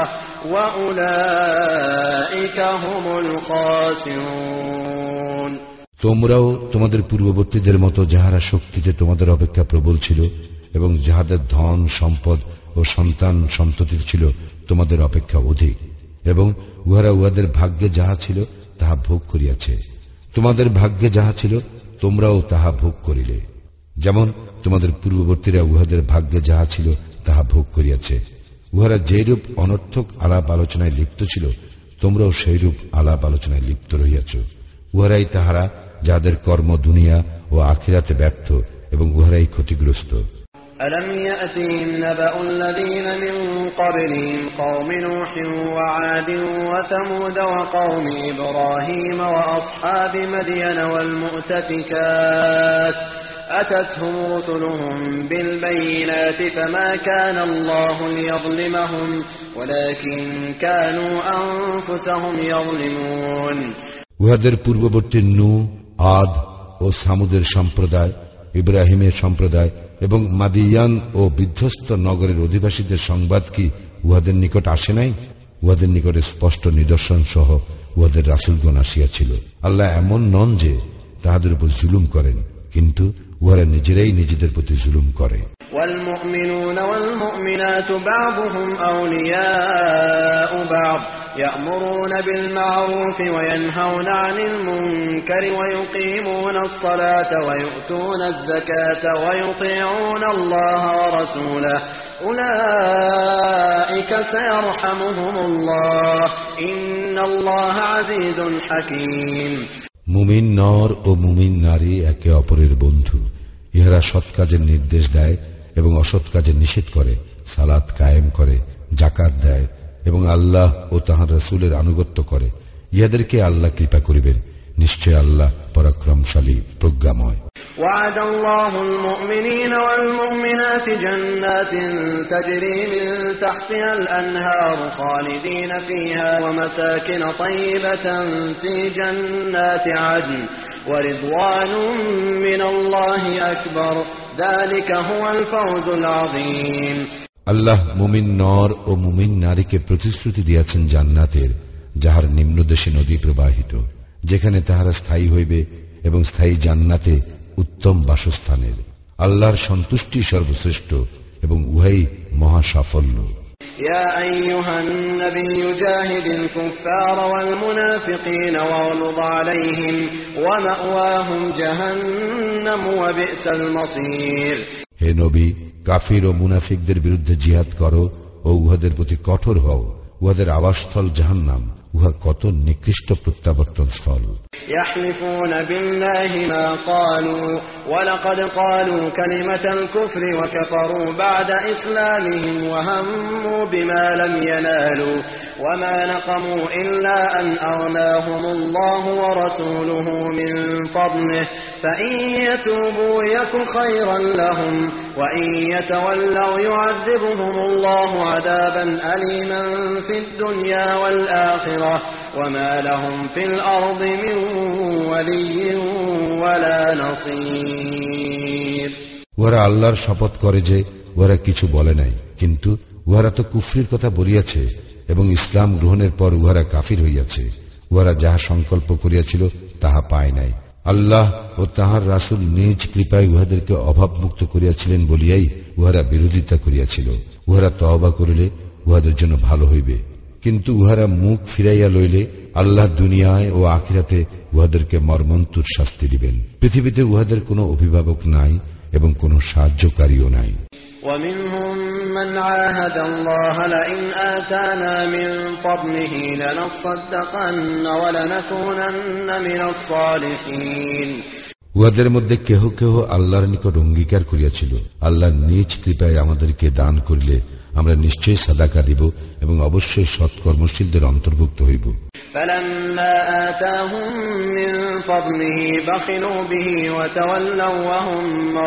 وأولئك هم الخاسرون। তোমরাও তোমাদের পূর্ববর্তীদের মতো যাহারা শক্তিতে তোমাদের অপেক্ষা প্রবল ছিল এবং যাহাদের ধন সম্পদ ও সন্তান সন্ততি ছিল তোমাদের অপেক্ষা অধিক, এবং উহারা উহাদের ভাগ্যে যাহা ছিল তাহা ভোগ করিয়াছে। তোমাদের ভাগ্যে যাহা ছিল তোমরাও তাহা ভোগ করিলে, যেমন তোমাদের পূর্ববর্তীরা উহাদের ভাগ্যে যাহা ছিল তাহা ভোগ করিয়াছে। উহারা যেরূপ অনর্থক আলাপ আলোচনায় লিপ্ত ছিল তোমরাও সেইরূপ আলাপ আলোচনায় লিপ্ত রহিয়াছ। উহারাই তাহারা যাদের কর্ম দুনিয়া ও আখিরাতে ব্যর্থ, এবং উহারাই ক্ষতিগ্রস্ত। ألم يأتهم نبأ الذين من قبلهم قوم نوح وعاد وثمود وقوم إبراهيم وأصحاب مدين والمؤتفكات أتتهم رسلهم بالبينات فما كان الله ليظلمهم ولكن كانوا أنفسهم يظلمون। উহাদের পূর্ববর্তী নূহ, আদ ও সামুদের সম্প্রদায়, ইব্রাহিমের সম্প্রদায় এবং মাদিয়ান ও বিধ্বস্ত নগরের অধিবাসীদের সংবাদ কি উহাদের নিকট আসে নাই? উহাদের নিকটে স্পষ্ট নিদর্শন সহ উহাদের রাসূলগণ আসিয়াছিল। আল্লাহ এমন নন যে তাহাদের উপর জুলুম করেন, কিন্তু উহারা নিজেরাই নিজেদের প্রতি জুলুম করে। والمؤمنون والمؤمنات بعضهم أولياء بعض يأمرون بالمعروف وينهون عن المنكر ويقيمون الصلاة ويؤتون الزكاة ويطيعون الله ورسوله أولئك سيرحمهم الله إن الله عزيز حكيم। মুমিন নর ও মুমিন নারী একে অপরের বন্ধু। ইহারা সৎ কাজের নির্দেশ দেয় এবং অসৎ কাজের নিষেধ করে, সালাত কায়েম করে, যাকাত দেয় এবং আল্লাহ ও তাঁহার রাসূলের আনুগত্য করে। ইহাদেরকে আল্লাহ কৃপা করিবেন, নিশ্চয় আল্লাহ পরাক্রমশালী, প্রজ্ঞাময়। وعد الله المؤمنين والمؤمنات جنات تجري من تحتها الأنهار خالدين فيها ومساكن طيبة في جنات عدن ورضوان من الله أكبر ذلك هو الفوز العظيم। আল্লাহ মুমিন নর ও মুমিন নারীকে প্রতিশ্রুতি দিয়াছেন জান্নাতের, যাহার নিম্নদেশে নদী প্রবাহিত, যেখানে তাহারা স্থায়ী হইবে, এবং স্থায়ী জান্নাতে উত্তম বাসস্থানের। আল্লাহর সন্তুষ্টি সর্বশ্রেষ্ঠ এবং উহাই মহা সাফল্য। يا أيها النبي جاهد الكفار والمنافقين واغلظ عليهم ومأواهم جهنم وبئس المصير। হে নবী, কাফির ও মুনাফিকদের বিরুদ্ধে জিহাদ করো ও উহাদের প্রতি কঠোর হও। উহাদের আবাসস্থল জাহান্নাম, উহা কত নিকৃষ্ট প্রত্যাবর্তন স্থল। يحلفون بالله ما قالوا ولقد قالوا كلمة الكفر وكفروا بعد إسلامهم وهموا بما لم ينالوا وما نقموا إلا أن أغناهم الله ورسوله من فضله فإن يتوبوا يك خيرا لهم وإن يتولوا يعذبهم الله عذابا أليما في الدنيا والآخرة وما لهم في الأرض من ولي ولا نصير। উহারা আল্লাহর শপথ করে যে উহারা কিছু বলে নাই, কিন্তু উহারা তো কুফরির কথা বলিয়াছে এবং ইসলাম গ্রহণের পর উহারা কাফির হইয়াছে। উহারা যাহা সংকল্প করিয়াছিল তাহা পায় নাই। আল্লাহ ও তাহার রাসূল নিজ কৃপায় উহাদেরকে অভাবমুক্ত করিয়াছিলেন বলিয়াই উহারা বিরোধিতা করিয়াছিল। উহারা তওবা করিলে উহাদের জন্য ভালো হইবে, কিন্তু উহারা মুখ ফিরাইয়া লইলে আল্লাহ দুনিয়ায় ও আখিরাতে উহাদেরকে মর্মন্তুর শাস্তি দিবেন। পৃথিবীতে উহাদের কোনো অভিভাবক নাই এবং কোনো সাহায্যকারীও নাই। ومنهم من عاهد الله لئن آتانا من فضله لنصدقن ولنكونن من الصالحين। উহাদের মধ্যে কেহ কেহ আল্লাহর নিকট অঙ্গীকার করিয়াছিল, আল্লাহ নিজ কৃপায় আমাদেরকে দান করিলে আমরা নিশ্চয়ই সাদাকা দিব এবং অবশ্যই সৎকর্মশীলদের অন্তর্ভুক্ত হইব। فلما آتاهم من فضله بخلوا به وتولوا وهم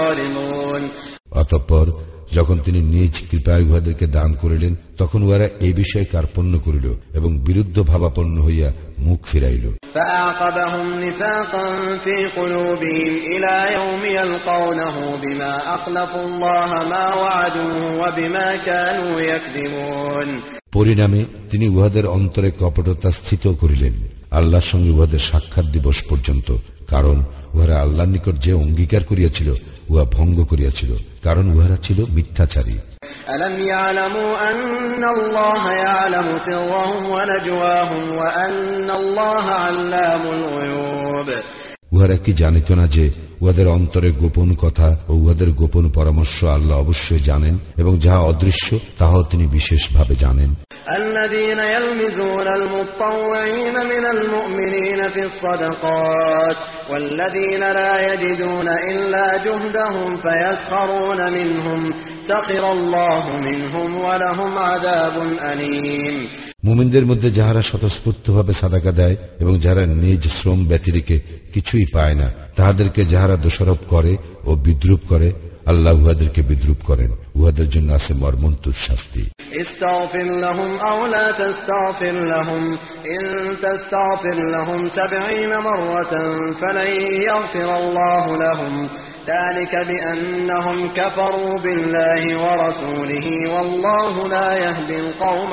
معرضون অতঃপর যখন তিনি নিজ কৃপায় উহাদেরকে দান করিলেন তখন উহারা এই বিষয়ে কার্পণ্য করিল এবং বিরুদ্ধ ভাবাপন্ন হইয়া মুখ ফিরাইল। فأعقبهم نفاقا في قلوبهم إلى يوم يلقونه بما أخلفوا الله ما وعدوه وبما كانوا يكذبون পরিণামে তিনি উহাদের অন্তরে কপটতা স্থিত করিলেন আল্লাহর সঙ্গে উহাদের সাক্ষাৎ দিবস পর্যন্ত, কারণ উহারা আল্লাহর নিকট যে অঙ্গীকার করিয়াছিল উহা ভঙ্গ করিয়াছিল, কারণ উহারা ছিল মিথ্যাচারী। ألم يعلموا أن الله يعلم سرهم ونجواهم وأن الله علام الغيوب উহারা কি জানিত না যে উহাদের অন্তরে গোপন কথা ও উহাদের গোপন পরামর্শ আল্লাহ অবশ্যই জানেন এবং যাহা অদৃশ্য তাহাও তিনি বিশেষভাবে জানেন। الذين يلمزون المطوعين من المؤمنين في الصدقات والذين لا يجدون إلا جهدهم فيسخرون منهم سخر الله منهم ولهم عذاب أليم মুমিনদের মধ্যে যাহারা স্বতঃস্ফূর্তভাবে সাদাকা দেয় এবং যাহারা নিজ শ্রম ব্যতিরেকে কিছুই পায় না, তাহাদেরকে যাহারা দোষারোপ করে ও বিদ্রুপ করে, আল্লাহ উহাদেরকে বিদ্রুপ করেন। উহাদের জন্য আছে মর্মন্তুদ শাস্তি। استغفر لهم أو لا تستغفر لهم إن تستغفر لهم 70 مرة فلن يغفر الله لهم ذلك بأنهم كفروا بالله ورسوله والله لا يهدي القوم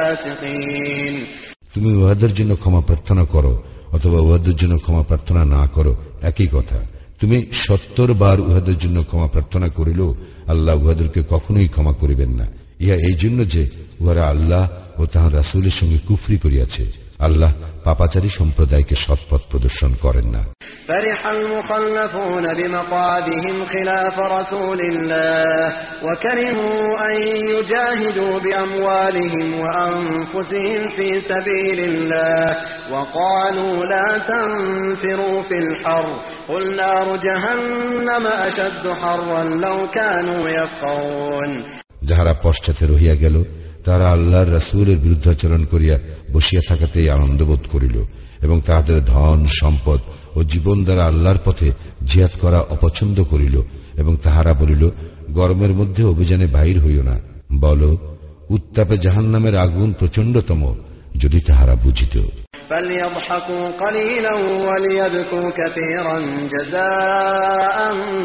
الفاسقين তুমি উহাদের জন্য ক্ষমা প্রার্থনা করো অথবা উহাদের জন্য ক্ষমা প্রার্থনা না করো, একই কথা। তুমি 70 বার উহাদের জন্য ক্ষমা প্রার্থনা করিলেও আল্লাহ উহাদেরকে কখনোই ক্ষমা করিবেন না। ইহা এই জন্য যে উহারা আল্লাহ ও তাহার রাসূলের সঙ্গে কুফরি করিয়াছে। আল্লাহ পাপাচারী সম্প্রদায়কে সৎপথ প্রদর্শন করেন না। فرح المخلفون بمقعدهم خلاف رسول الله وكرهوا أن يجاهدوا بأموالهم وأنفسهم في سبيل الله وقالوا لا تنفروا في الحر قل نار جهنم أشد حرا لو كانوا يفقهون যাহারা পশ্চাতে রহিয়া গেল তারা আল্লাহর রাসূলের বিরুদ্ধাচরণ করিয়া বসিয়া থাকাতেই আনন্দবোধ করিল এবং তাহাদের ধন সম্পদ ও জীবন দ্বারা আল্লাহর পথে জিহাদ করা অপছন্দ করিল এবং তাহারা বলিল, গরমের মধ্যে অভিযানে বাহির হইও না। বল, উত্তাপে জাহান্নামের আগুন প্রচণ্ডতম, যদি তাহারা বুঝিত। فليضحكوا قليلا وليبكوا كثيرا جزاء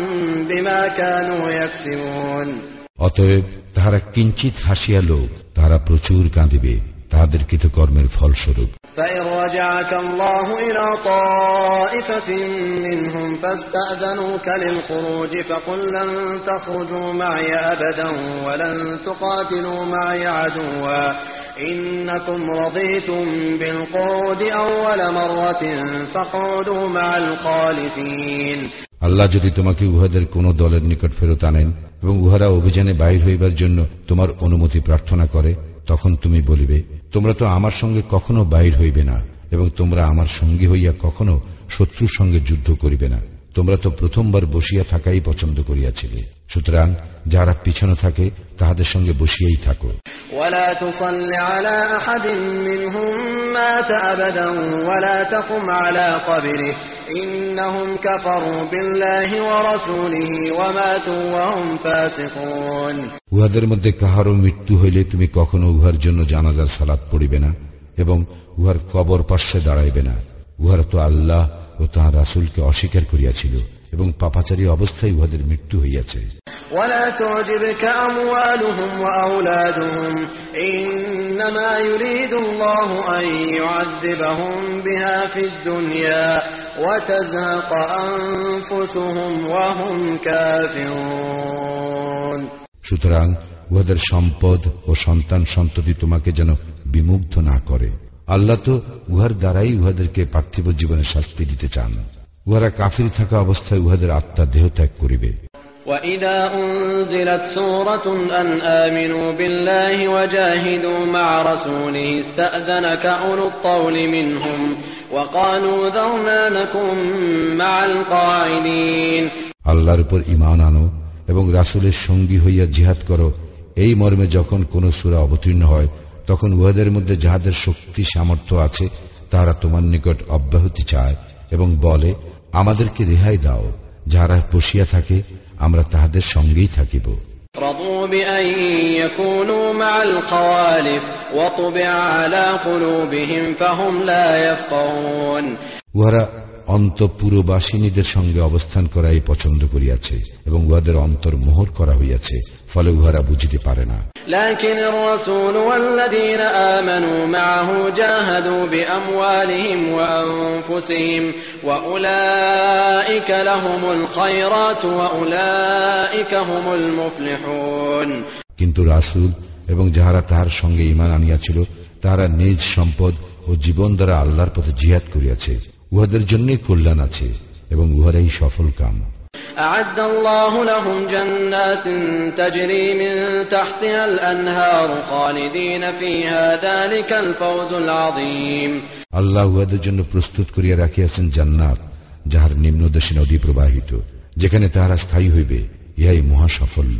بما كانوا يكسبون অতএব তাহারা কিঞ্চিত হাসিয়া লোক, তাহারা প্রচুর কাঁদিবে তাহাদের কৃতকর্মের ফলস্বরূপ। فإن رجعك الله إلى طائفة منهم فاستأذنوك للخروج فقل لن تخرجوا معي أبدا ولن تقاتلوا معي عدوا إنكم رضيتم بالقعود أول مرة فاقعدوا مع الخالفين আল্লাহ যদি তোমাকে উহাদের কোন দলের নিকট ফেরত আনেন এবং উহারা অভিযানে বাহির হইবার জন্য তোমার অনুমতি প্রার্থনা করে, তখন তুমি বলিবে, তোমরা তো আমার সঙ্গে কখনো বাহির হইবে না এবং তোমরা আমার সঙ্গী হইয়া কখনো শত্রুর সঙ্গে যুদ্ধ করিবে না। তোমরা তো প্রথমবার বসিয়া থাকাই পছন্দ করিয়াছিলে, সুতরাং যারা পিছনে থাকে তাহাদের সঙ্গে বসিয়াই থাকো। ولا تصل على أحد منهم مات أبدا ولا تقم على قبره إنهم كفروا بالله ورسوله وماتوا وهم فاسقون উহাদের মধ্যে কাহারও মৃত্যু হইলে তুমি কখনো উহার জন্য জানাজার সালাত পড়িবে না এবং উহার কবর পার্শ্বে দাঁড়াইবে না। উহারা তো আল্লাহ ও তাঁর রাসূলকে অস্বীকার করিয়াছিল এবং পাপাচারী অবস্থায় উহাদের মৃত্যু হইয়াছে। ولا تعجبك أموالهم وأولادهم إنما يريد الله أن يعذبهم بها في الدنيا وتزهق أنفسهم وهم كافرون সুতরাং উহাদের সম্পদ ও সন্তান সন্ততি তোমাকে যেন বিমুগ্ধ না করে। আল্লাহ তো উহার দ্বারাই উহাদেরকে পার্থিব জীবনে শাস্তি দিতে চান। উহারা কাফির থাকা অবস্থায় উহাদের আত্মা দেহ ত্যাগ করিবে। وَإِذَا أُنزِلَتْ سُورَةٌ أَنْ آمِنُوا بِاللَّهِ وَجَاهِدُوا مَعَ رَسُولِهِ اسْتَأْذَنَكَ أُولُو الطَّوْلِ مِنْهُمْ وَقَالُوا ذَرْنَا نَكُن مَعَ الْقَاعِدِينَ আল্লাহর উপর ঈমান আনো এবং রাসূলের সঙ্গী হইয়া জিহাদ করো, এই মর্মে যখন কোন সূরা অবতীর্ণ হয় তখন উহাদের মধ্যে যাহাদের শক্তি সামর্থ্য আছে তারা তোমার নিকট অব্যাহতি চায় এবং বলে, আমাদেরকে রেহাই দাও। যাহারা বসিয়া থাকে আমরা তাহাদের সঙ্গেই থাকিব। رضوا بأن يكونوا مع الخوالف وطبع على قلوبهم فهم لا يفقهون। উহারা অন্তঃপুরবাসিনীদের সঙ্গে অবস্থান করাই পছন্দ করিয়াছে এবং উহাদের অন্তর মোহর করা হইয়াছে, ফলে উহারা বুঝিতে পারে না। لكن الرسول والذين آمنوا معه جاهدوا بأموالهم وأنفسهم وأولئك لهم الخيرات وأولئك هم المفلحون। কিন্তু রাসূল এবং যাহারা তাহার সঙ্গে ঈমান আনিয়াছিল তাহারা নিজ সম্পদ ও জীবন দ্বারা আল্লাহর পথে জিহাদ করিয়াছে, উহাদের জন্যই কল্যাণ আছে এবং উহারাই সফল কাম। أعد الله لهم جنات تجري من تحتها الأنهار خالدين فيها ذلك الفوز العظيم। আল্লাহ উহাদের জন্য প্রস্তুত করিয়া রাখিয়াছেন জান্নাত, যাহার নিম্নদেশে নদী প্রবাহিত, যেখানে তাহারা স্থায়ী হইবে, ইহাই মহা সাফল্য।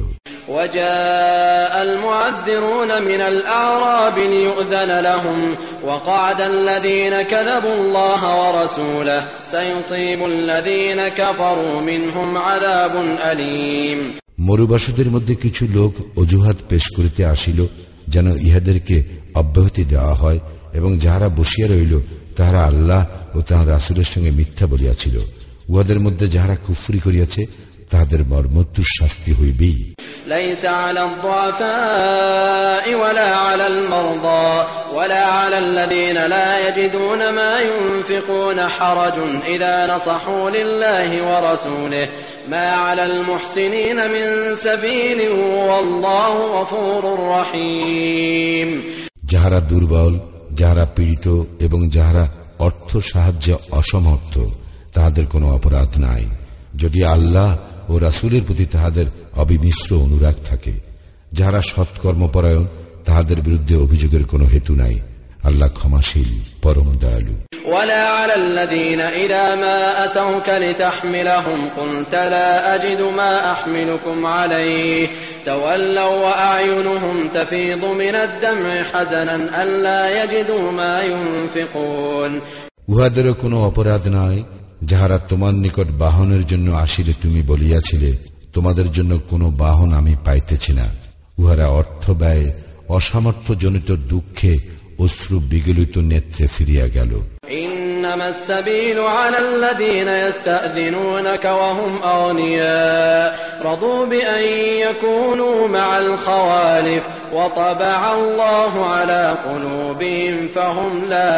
وجاء المعذرون من الأعراب ليؤذن لهم وقعد الذين كذبوا الله ورسوله سيصيب الذين كفروا منهم عذاب أليم। মরুবাসীদের মধ্যে কিছু লোক অজুহাত পেশ করিতে আসিল যেন ইহাদেরকে অব্যাহতি দেওয়া হয়, এবং যাহারা বসিয়া রইল তাহারা আল্লাহ ও তাহার রাসূলের সঙ্গে মিথ্যা বলিয়াছিল। উহাদের মধ্যে যাহারা কুফরি করিয়াছে তাহাদের মর্মন্তুদ শাস্তি হইবেই। ليس على الضعفاء ولا على المرضى ولا على الذين لا يجدون ما ينفقون حرج إذا نصحوا لله ورسوله ما على المحسنين من سبيل والله غفور رحيم। যাহারা দুর্বল, যাহারা পীড়িত এবং যাহারা অর্থ সাহায্যে অসমর্থ তাহাদের কোনো অপরাধ নাই, যদি আল্লাহ ও রাসূলের প্রতি তাহাদের অবিমিশ্র অনুরাগ থাকে। যাহারা সৎকর্মপরায়ণ তাহাদের বিরুদ্ধে অভিযোগের কোনো হেতু নাই। আল্লাহ ক্ষমাশীল, পরম দয়ালু। ولا على الذين إذا ما أتوك لتحملهم قلت لا أجد ما أحملكم عليه تولوا وأعينهم تفيض من الدمع حزنا ألا يجدوا ما ينفقون। উহাদেরও কোনো অপরাধ নাই যাহারা তোমার নিকট বাহনের জন্য আসিলে তুমি বলিয়াছিলে, তোমাদের জন্য কোনো বাহন আমি পাইতেছি না। উহারা অর্থ ব্যয় অসামর্থ্য জনিত দুঃখে অশ্রু বিগলিত নেত্রে ফিরিয়া গেল। إنما السبيل على الذين يستأذنونك وهم أغنياء رضوا بأن يكونوا مع الخوالف وطبع الله على قلوبهم فهم لا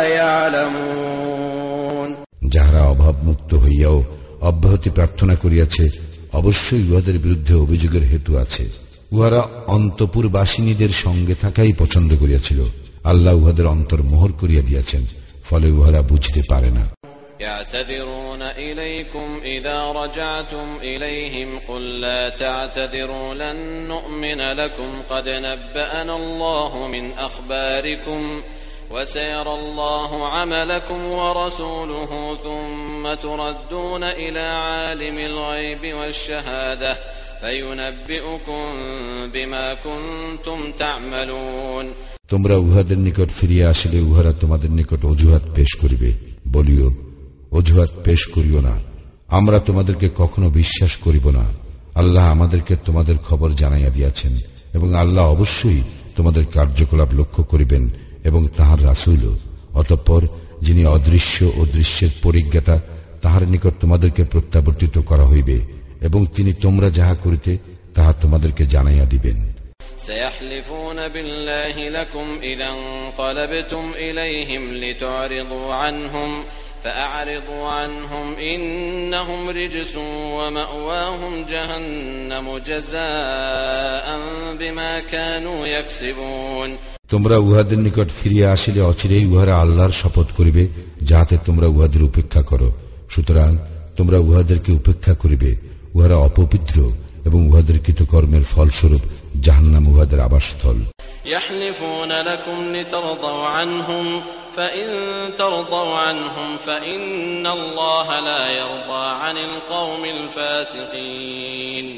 يعلمون। যাহারা অভাবমুক্ত হইয়াও অব্যাহতি প্রার্থনা করিয়াছে, অবশ্যই উহাদের বিরুদ্ধে অভিযোগের হেতু আছে। উহারা অন্তঃপুরবাসিনীদের সঙ্গে থাকাই পছন্দ করিয়াছিল, আল্লাহ উহাদের অন্তর মোহর করিয়া দিয়াছেন, ফলে উহারা বুঝতে পারে না। يعتذرون إليكم إذا رجعتم إليهم قل لا تعتذروا لن نؤمن لكم قد نبأنا الله من أخباركم وسيرى الله عملكم ورسوله ثم تردون إلى عالم الغيب والشهادة فينبئكم بما كنتم تعملون। তোমরা উহাদের নিকট ফিরিয়া আসিলে উহারা তোমাদের নিকট অজুহাত পেশ করিবে। বলিও, অজুহাত পেশ করিও না, আমরা তোমাদেরকে কখনো বিশ্বাস করিব না। আল্লাহ আমাদেরকে তোমাদের খবর জানাইয়া দিয়াছেন এবং আল্লাহ অবশ্যই তোমাদের কার্যকলাপ লক্ষ্য করিবেন এবং তাহার রাসূলও। অতঃপর যিনি অদৃশ্য ও দৃশ্যের পরিজ্ঞাতা তাহার নিকট তোমাদেরকে প্রত্যাবর্তিত করা হইবে এবং তিনি তোমরা যাহা করিতে তাহা তোমাদেরকে জানাইয়া দিবেন। سيحلفون بالله لكم إذا انقلبتم إليهم لتعرضوا عنهم فأعرضوا عنهم إنهم رجس ومأواهم جهنم جزاء بما كانوا يكسبون। তোমরা উহাদের নিকট ফিরিয়া আসিলে অচিরেই উহারা আল্লাহর শপথ করিবে যাহাতে তোমরা উহাদের উপেক্ষা করো। সুতরাং তোমরা উহাদেরকে উপেক্ষা করিবে, উহারা অপবিত্র এবং উহাদের কৃতকর্মের ফলস্বরূপ জাহান্নাম উহাদের আবাসস্থল। يحلفون لكم لترضوا عنهم فإن ترضوا عنهم فإن الله لا يرضى عن القوم الفاسقين।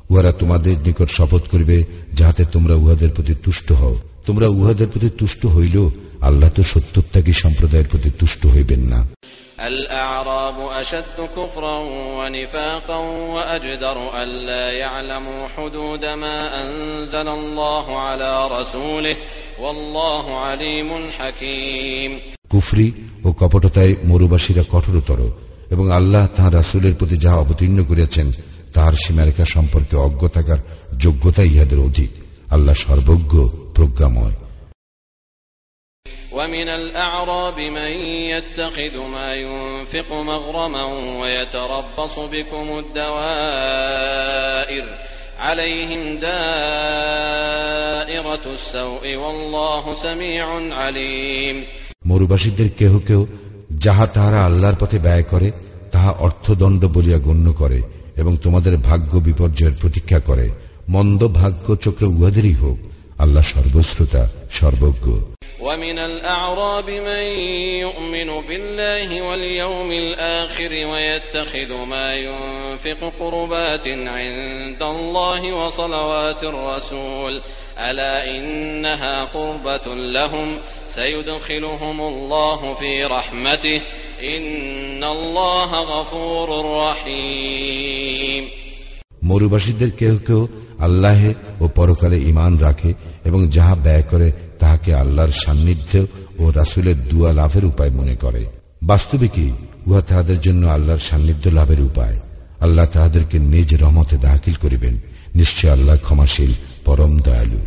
উহারা তোমাদের নিকট শপথ করিবে যাহাতে তোমরা উহাদের প্রতি তুষ্ট হও। তোমরা উহাদের প্রতি তুষ্ট হইলেও আল্লাহ তো সত্যত্যাগী সম্প্রদায়ের প্রতি তুষ্ট হইবেন না। الأعراب أشد كفرا ونفاقا وأجدر ألا يعلموا حدود ما أنزل الله على رسوله والله عليم حكيم। কুফরি ও কপটতায় মরুবাসীরা কঠোরতর এবং আল্লাহ তাঁর রাসূলের প্রতি যাহা অবতীর্ণ করিয়াছেন তার সীমারেখা সম্পর্কে অজ্ঞ থাকার যোগ্যতা ইহাদের অধিক। আল্লাহ সর্বজ্ঞ প্রজ্ঞাময়। ومن الأعراب من يتخذ ما ينفق مغرما ويتربص بكم الدوائر عليهم دائرة السوء والله سميع عليم। মরুবাসীদের কেহ কেউ যাহা তাহারা আল্লাহর পথে ব্যয় করে তাহা অর্থদণ্ড বলিয়া গণ্য করে এবং তোমাদের ভাগ্য বিপর্যয়ের প্রতীক্ষা করে। মন্দ ভাগ্য চক্র উহাদেরই হোক। আল্লাহ সর্বশ্রোতা সর্বজ্ঞ। ومن الأعراب من يؤمن بالله واليوم الآخر ويتخذ ما ينفق قربات عند الله وصلوات الرسول ألا إنها قربة لهم سيدخلهم الله في رحمته إن الله غفور رحيم। মরুবাসীদের কেউ কেউ আল্লাহে ও পরকালে ঈমান রাখে এবং যাহা ব্যয় করে তাহাকে আল্লাহর সান্নিধ্য ও রাসূলের দুয়া লাভের উপায় মনে করে। বাস্তবে কি উহা তাহাদের জন্য আল্লাহর সান্নিধ্য লাভের উপায়। আল্লাহ তাহাদেরকে নিজ রহমতে দাখিল করিবেন। নিশ্চয় আল্লাহ ক্ষমাশীল পরম দয়ালু।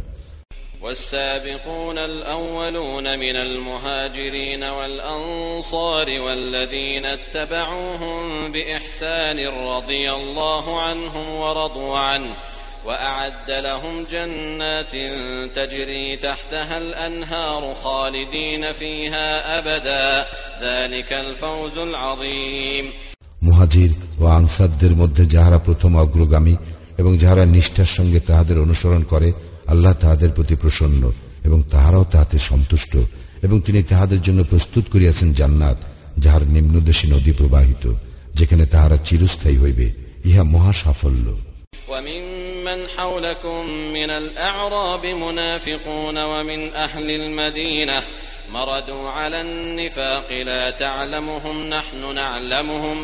والسابقون الأولون من المهاجرين والأنصار والذين اتبعوهم بإحسان رضي الله عنهم ورضوا عنه وأعد لهم جنات تجري تحتها الأنهار خالدين فيها أبدا ذلك الفوز العظيم। মুহাজির ও আনসারদের মধ্যে যাহারা প্রথম অগ্রগামী এবং যাহারা নিষ্ঠার সঙ্গে তাহাদের অনুসরণ করে আল্লাহ তাহাদের প্রতি প্রসন্ন এবং তাহারাও তাহাতে সন্তুষ্ট এবং তিনি তাহাদের জন্য প্রস্তুত করিয়াছেন জান্নাত যাহার নিম্নদেশে নদী প্রবাহিত, যেখানে তাহারা চিরস্থায়ী হইবে। ইহা মহা সাফল্য। وممن حولكم من الأعراب منافقون ومن أهل المدينة مردوا على النفاق لا تعلمهم نحن نعلمهم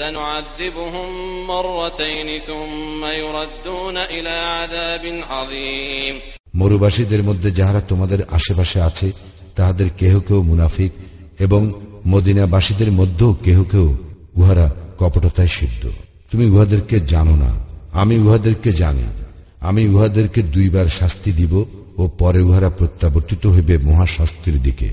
سنعذبهم مرتين ثم يردون إلى عذاب عظيم। মরুবাসীদের মধ্যে যাহারা তোমাদের আশেপাশে আছে তাহাদের কেহ কেউ মুনাফিক এবং মদিনাবাসীদের মধ্যেও কেহ কেউ উহারা কপটতায় সিদ্ধ। তুমি উহাদেরকে জানো না, আমি উহাদেরকে জানি। আমি উহাদেরকে দুইবার শাস্তি দিব ও পরে উহারা প্রত্যাবর্তিত হইবে মহাশাস্তির দিকে।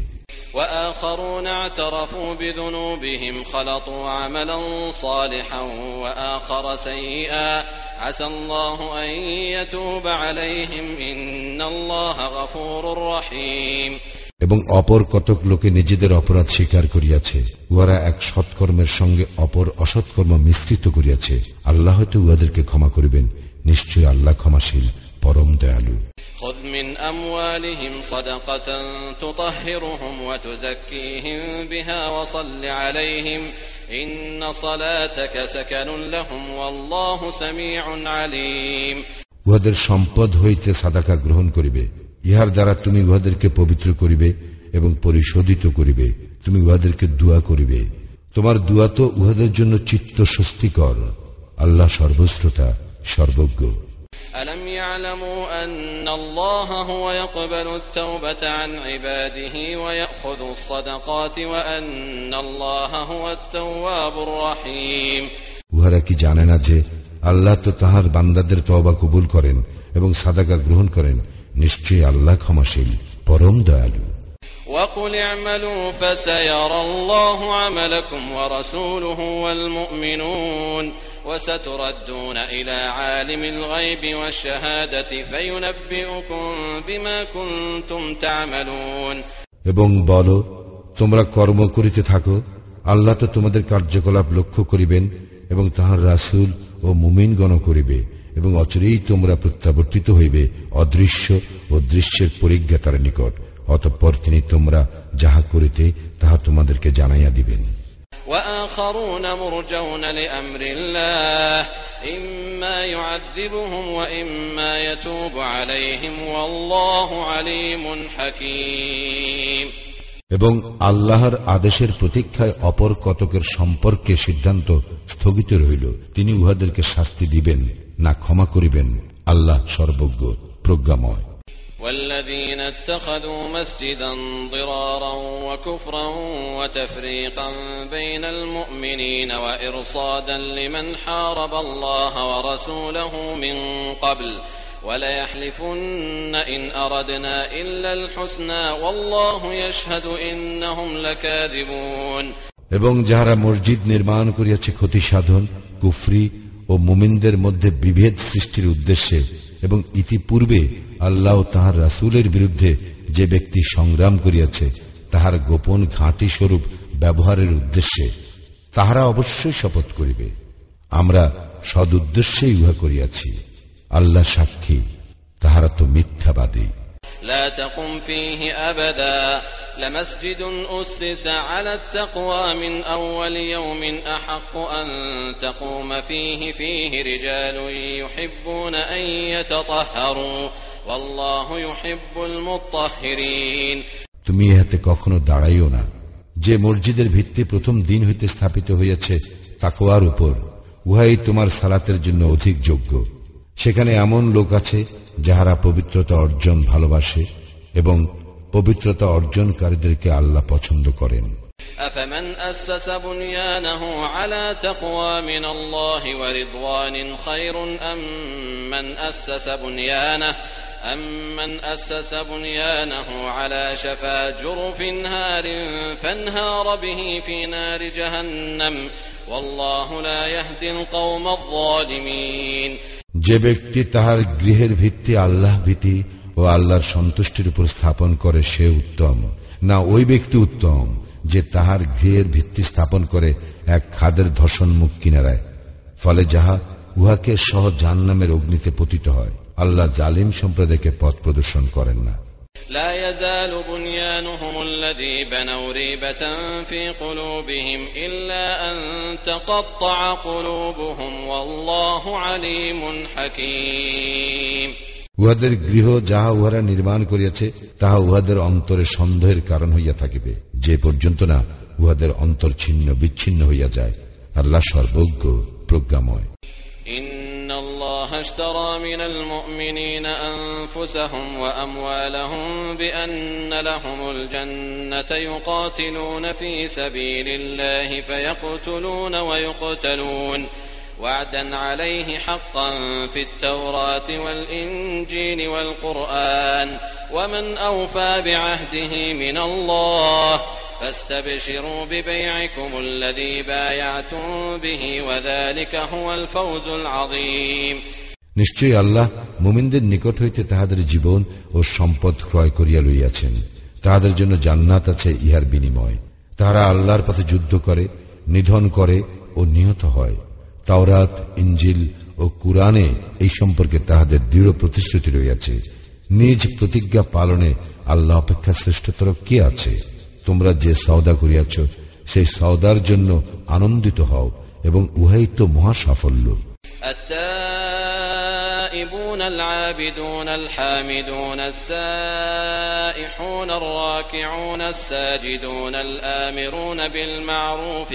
وآخرون اعترفوا بذنوبهم خلطوا عملا صالحا وآخر سيئا عسى الله أن يتوب عليهم إن الله غفور رحيم। এবং অপর কতক লোকে নিজেদের অপরাধ স্বীকার করিয়াছে, উহারা এক সৎকর্মের সঙ্গে অপর অসৎকর্ম মিশ্রিত করিয়াছে। আল্লাহ হয়তো উহাদেরকে ক্ষমা করিবেন। নিশ্চয় আল্লাহ ক্ষমাশীল পরম দয়ালু। خذ من أموالهم صدقة تطهرهم وتزكيهم بها وصل عليهم إن صلاتك سكن لهم والله سميع عليم। উহাদের সম্পদ হইতে সাদাকা গ্রহণ করিবে, ইহার দ্বারা তুমি উহাদেরকে পবিত্র করিবে এবং পরিশোধিত করিবে। তুমি উহাদেরকে দুয়া করিবে, তোমার দুয়া তো উহাদের জন্য চিত্ত স্বস্তিকর। আল্লাহ সর্বশ্রোতা সর্বজ্ঞ। ألم يعلموا أن الله هو يقبل التوبة عن عباده ويأخذ الصدقات وأن الله هو التواب الرحيم। উহারা কি জানে না যে আল্লাহ তো তাহার বান্দাদের তওবা কবুল করেন এবং সাদাকা গ্রহণ করেন। নিশ্চয়ই আল্লাহ ক্ষমাশীল পরম দয়ালু। وقل اعملوا فسيرى الله عملكم ورسوله والمؤمنون وستردون إلى عالم الغيب والشهادة فينبئكم بما كنتم تعملون। এবং বলো, তোমরা কর্ম করিতে থাকো, আল্লাহ তো তোমাদের কার্যকলাপ লক্ষ্য করিবেন এবং তাহার রাসূল ও মুমিনগণ করিবে এবং অচিরেই তোমরা প্রত্যাবর্তিত হইবে অদৃশ্য ও দৃশ্যের পরিজ্ঞাতার নিকট। অতঃপর তিনি তোমরা যাহা করিতে তাহা তোমাদেরকে জানাইয়া দিবেন। وآخرون مرجون لأمر الله إما يعذبهم وإما يتوب عليهم والله عليم حكيم। এবং আল্লাহর আদেশের প্রতীক্ষায় অপর কতকের সম্পর্কে সিদ্ধান্ত স্থগিত রইল, তিনি উহাদেরকে শাস্তি দিবেন না ক্ষমা করিবেন, আল্লাহ সর্বজ্ঞ প্রজ্ঞাময়। والذين اتخذوا مسجدا ضرارا وكفرا وتفريقا بين المؤمنين وإرصادا لمن حارب الله ورسوله من قبل وليحلفن إن أردنا إلا الحسنى والله يشهد إنهم لكاذبون। এবং যাহারা মসজিদ নির্মাণ করিয়াছে ক্ষতি সাধন, কুফরি ও মুমিনদের মধ্যে বিভেদ সৃষ্টির উদ্দেশ্যে, এবং ইতিপূর্বে আল্লাহ তাহার রাসূলের বিরুদ্ধে যে ব্যক্তি সংগ্রাম করিয়াছে তাহার গোপন ঘাঁটি স্বরূপ ব্যবহারের উদ্দেশ্যে, তাহারা অবশ্যই শপথ করিবে আমরা সদুদ্দেশ্যেই উহা করিয়াছি, আল্লাহ সাক্ষী, তাহারা তো মিথ্যাবাদী। لا تقم فيه أبدا لمسجد أسس على التقوى من أول يوم أحق أن تقوم فيه رجال يحبون أن يتطهروا والله يحب المطهرين। তুমি ইহাতে কখনো দাঁড়াইও না, যে মসজিদের ভিত্তি প্রথম দিন হইতে স্থাপিত হইয়াছে তাকওয়ার উপর, উহাই তোমার সালাতের জন্য অধিক যোগ্য। সেখানে এমন লোক আছে যাহারা পবিত্রতা অর্জন ভালোবাসে এবং পবিত্রতা অর্জনকারীদেরকে আল্লাহ পছন্দ করেন। أفمن أسس بنيانه على تقوى من الله ورضوان خير أمن أسس بنيانه على شفا جرف هار فانهار به في نار جهنم والله لا يهدي القوم الظالمين। যে ব্যক্তি তাহার গৃহের ভিত্তি আল্লাহ ভীতি ও আল্লাহর সন্তুষ্টির উপর স্থাপন করে সে উত্তম, না ওই ব্যক্তি উত্তম যে তাহার গৃহের ভিত্তি স্থাপন করে এক খাদের ধর্ষণমুখ কিনারায়, ফলে যাহা উহাকে সহ জাহান্নামের অগ্নিতে পতিত হয়। আল্লাহ জালিম সম্প্রদায়কে পথ প্রদর্শন করেন না। لا يزال بنيانهم الذي بنوا ريبة في قلوبهم إلا أن تقطع قلوبهم والله عليم حكيم। উহাদের গৃহ যাহা উহারা নির্মাণ করিয়াছে তাহা উহাদের অন্তরে সন্দেহের কারণ হইয়া থাকিবে, যে পর্যন্ত না উহাদের অন্তর ছিন্ন বিচ্ছিন্ন হইয়া যায়। আল্লাহ সর্বজ্ঞ প্রজ্ঞাময়। إن الله اشترى من المؤمنين أنفسهم وأموالهم بأن لهم الجنة يقاتلون في سبيل الله فيقتلون ويقتلون وعدا عليه حقا في التوراة والإنجيل والقرآن ومن أوفى بعهده من الله فاستبشروا ببيعكم الذي بايعتم به وذلك هو الفوز العظيم। নিশ্চয়ই আল্লাহ মুমিনদের নিকট হইতে তাহাদের জীবন ও সম্পদ ক্রয় করিয়া লইয়াছেন, তাহাদের জন্য জান্নাত আছে ইহার বিনিময়। তাহারা আল্লাহর পথে যুদ্ধ করে, নিধন করে ও নিহত হয়। তাওরাত, ইনজিল ও কুরআনে এই সম্পর্কে তাহাদের দৃঢ় প্রতিশ্রুতি রইয়াছে। নিজ প্রতিজ্ঞা পালনে আল্লাহ অপেক্ষা শ্রেষ্ঠতর কে আছে? তোমরা যে সওদা করিয়াছ সেই সওদার জন্য আনন্দিত হও এবং উহাই তো মহা সাফল্য। التائبون العابدون الحامدون السائحون الراكعون الساجدون الآمرون بالمعروف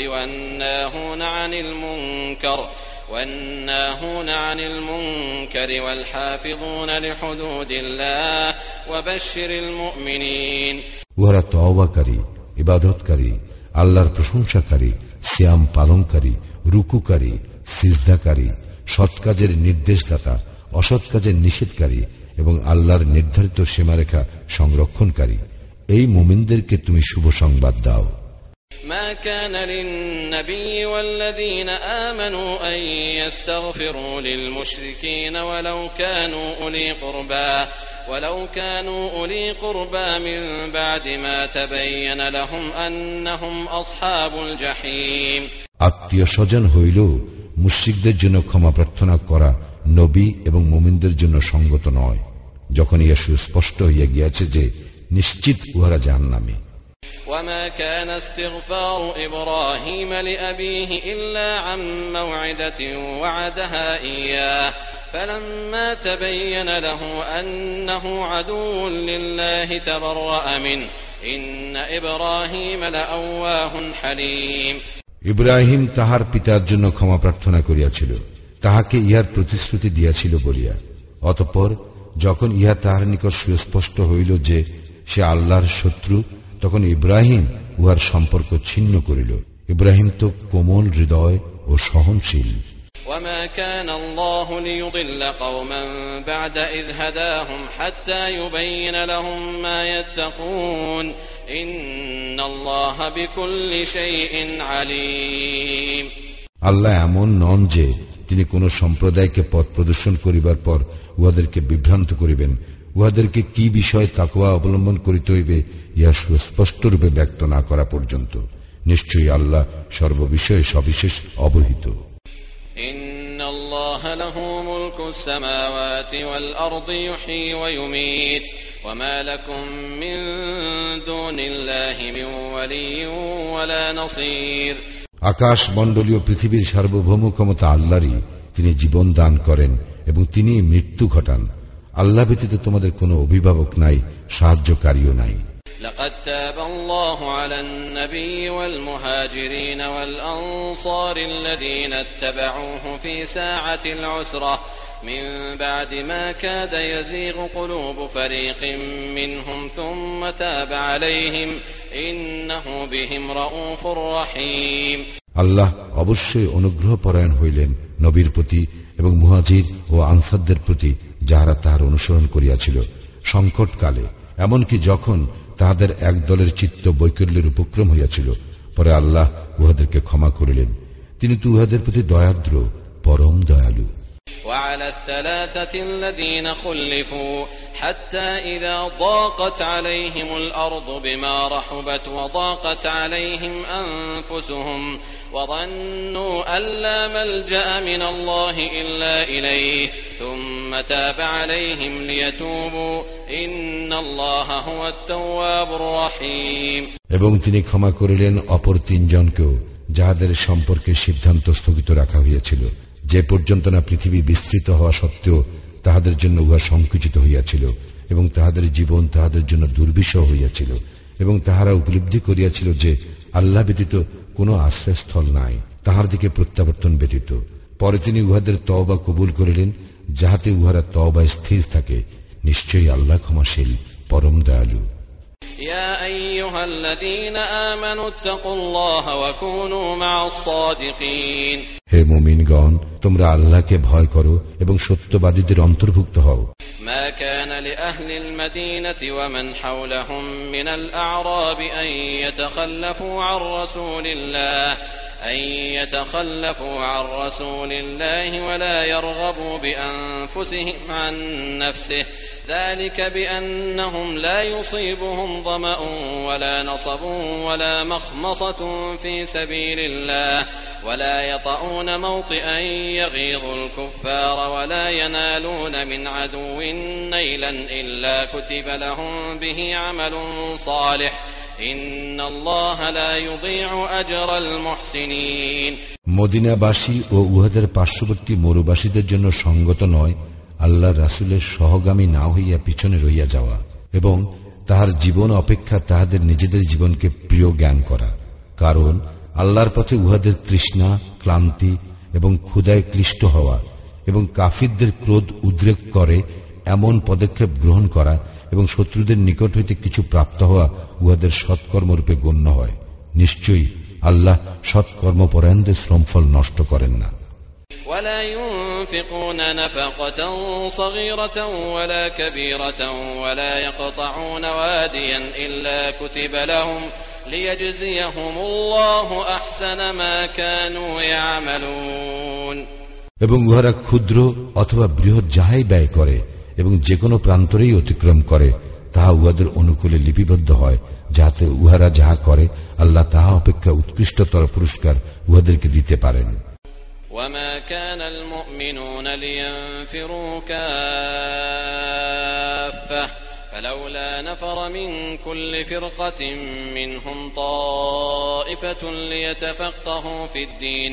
والناهون عن المنكر والحافظون لحدود الله وبشر المؤمنين। উহারা তওবাকারী, ইবাদতকারী, আল্লাহর প্রশংসাকারী, সিয়াম পালনকারী, রুকুকারী, সিজদাকারী, সৎ কাজের নির্দেশদাতা, অসৎ কাজের নিষেধকারী এবং আল্লাহর নির্ধারিত সীমারেখা সংরক্ষণকারী, এই মুমিনদেরকে তুমি শুভ সংবাদ দাও। ما كان للنبي والذين آمنوا أن يستغفروا للمشركين ولو كانوا أولي قربى من بعد ما تبين لهم أنهم أصحاب الجحيم। আত্মীয় স্বজন হইল মুশরিকদের জন্য ক্ষমা প্রার্থনা করা নবী এবং মুমিনদের জন্য সঙ্গত নয়, যখন ইহা সুস্পষ্ট হইয়া গিয়াছে যে নিশ্চিত উহারা জাহান্নামী। وما كان استغفار إبراهيم لأبيه إلا عن موعدة وعدها إياه فلما تبين له أنه عدو لله تبرأ منه إن إبراهيم لأواه حليم ইব্রাহিম তাহার পিতার জন্য ক্ষমা প্রার্থনা করিয়াছিল, তাহাকে ইহার প্রতিশ্রুতি দিয়াছিল বলিয়া। অতঃপর যখন ইহা তাহার নিকট সুস্পষ্ট হইল যে সে আল্লাহর শত্রু, তখন ইব্রাহিম উহার সম্পর্ক ছিন্ন করিল। ইব্রাহিম তো কোমল হৃদয় ও সহনশীল। وما كان الله ليضل قوما بعد إذ هداهم حتى يبين لهم ما يتقون إن الله بكل شيء عليم আল্লাহ এমন নন যে তিনি কোন সম্প্রদায়কে পথ প্রদর্শন করিবার পর উহাদেরকে বিভ্রান্ত করিবেন। উহাদেরকে কি বিষয় তাকওয়া অবলম্বন করিতে হইবে ইহা সুস্পষ্ট রূপে ব্যক্ত না করা পর্যন্ত। নিশ্চয়ই আল্লাহ সর্ববিষয়ে সবিশেষ অবহিত। إن الله له ملك السماوات والأرض يحيي ويميت وما لكم من دون الله من ولي ولا نصير আকাশ মণ্ডলীয় পৃথিবীর সার্বভৌম ক্ষমতা আল্লাহরই। তিনি জীবন দান করেন এবং তিনি মৃত্যু ঘটান। আল্লাহ ব্যতীত তোমাদের কোনো অভিভাবক নাই, সাহায্যকারীও নাই। لقد تاب الله على النبي والمهاجرين والأنصار الذين اتبعوه في ساعة العسرة من بعد ما كاد يزيغ قلوب فريق منهم ثم تاب عليهم إنه بهم رؤوف رحيم আল্লাহ অবশ্যই অনুগ্রহ পরায়ণ হইলেন নবীর প্রতি এবং মুহাজির ও আনসারদের প্রতি, যাহারা তাহার অনুসরণ করিয়াছিল সংকটকালে, এমনকি যখন তাহাদের এক দলের চিত্ত বৈকল্যের উপক্রম হইয়াছিল। পরে আল্লাহ উহাদেরকে ক্ষমা করিলেন। তিনি তো উহাদের প্রতি দয়াদ্র, পরম দয়ালু। وعلى الثلاثة الذين خلفوا حتى إذا ضاقت عليهم الأرض بما رحبت وضاقت عليهم أنفسهم وظنوا أن لا ملجأ من الله إلا إليه ثم تاب عليهم ليتوبوا إن الله هو التواب الرحيم এবং তিনি ক্ষমা করিলেন অপর তিনজনকেও, যাহাদের সম্পর্কে সিদ্ধান্ত স্থগিত রাখা হইয়াছিল, যে পর্যন্ত না পৃথিবী বিস্তৃত হওয়া সত্ত্বেও তাহাদের জন্য উহা সংকুচিত হইয়াছিল এবং তাহাদের জীবন তাহাদের জন্য দুর্বিষহ হইয়াছিল এবং তাহারা উপলব্ধি করিয়াছিল যে আল্লাহ ব্যতীত কোনো আশ্রয়স্থল নাই, তাহার দিকে প্রত্যাবর্তন ব্যতীত। পরে তিনি উহাদের তওবা কবুল করিলেন, যাহাতে উহারা তওবায় স্থির থাকে। নিশ্চয়ই আল্লাহ ক্ষমাশীল, পরম দয়ালু। يا أيها الذين آمنوا اتقوا الله وكونوا مع الصادقين হে মুমিনগণ, তোমরা আল্লাহকে ভয় করো এবং সত্যবাদীদের অন্তর্ভুক্ত হও। ما كان لأهل المدينة ومن حولهم من الأعراب أن يتخلفوا عن رسول الله ولا يرغبوا بأنفسهم عن نفسه ذلك بأنهم لا يصيبهم ظمأ ولا نصب ولا مخمصة في سبيل الله ولا يطؤون موطئا يغيظ الكفار ولا ينالون من عدو نيلا إلا كتب لهم به عمل صالح إن الله لا يضيع أجر المحسنين মদিনাবাসী ও উহাদের পার্শ্ববর্তী মরুবাসীদের জন্য সঙ্গত নয় আল্লাহ রাসূলের সহগামী না হইয়া পিছনে রইয়া যাওয়া এবং তাহার জীবন অপেক্ষা তাহাদের নিজেদের জীবনকে প্রিয় জ্ঞান করা। কারণ আল্লাহর পথে উহাদের তৃষ্ণা, ক্লান্তি এবং ক্ষুধায় ক্লিষ্ট হওয়া এবং কাফিরদের ক্রোধ উদ্রেক করে এমন পদক্ষেপ গ্রহণ করা এবং শত্রুদের নিকট হইতে কিছু প্রাপ্ত হওয়া উহাদের সৎকর্মরূপে গণ্য হয়। নিশ্চয়ই আল্লাহ সৎকর্মপরায়ণদের শ্রমফল নষ্ট করেন না। ولا ينفقون نفقة صغيرة ولا كبيرة ولا يقطعون واديا إلا كتب لهم ليجزيهم الله أحسن ما كانوا يعملون এবং উহারা ক্ষুদ্র অথবা বৃহৎ যাহাই ব্যয় করে এবং যে কোনো প্রান্তরেই অতিক্রম করে, তাহা উহাদের অনুকূলে লিপিবদ্ধ হয়, যাহাতে উহারা যাহা করে আল্লাহ তাহা অপেক্ষা উৎকৃষ্টতর পুরস্কার উহাদেরকে দিতে পারেন। وما كان المؤمنون لينفروا كافة فلولا نفر من كل فرقة منهم طائفة ليتفقهوا في الدين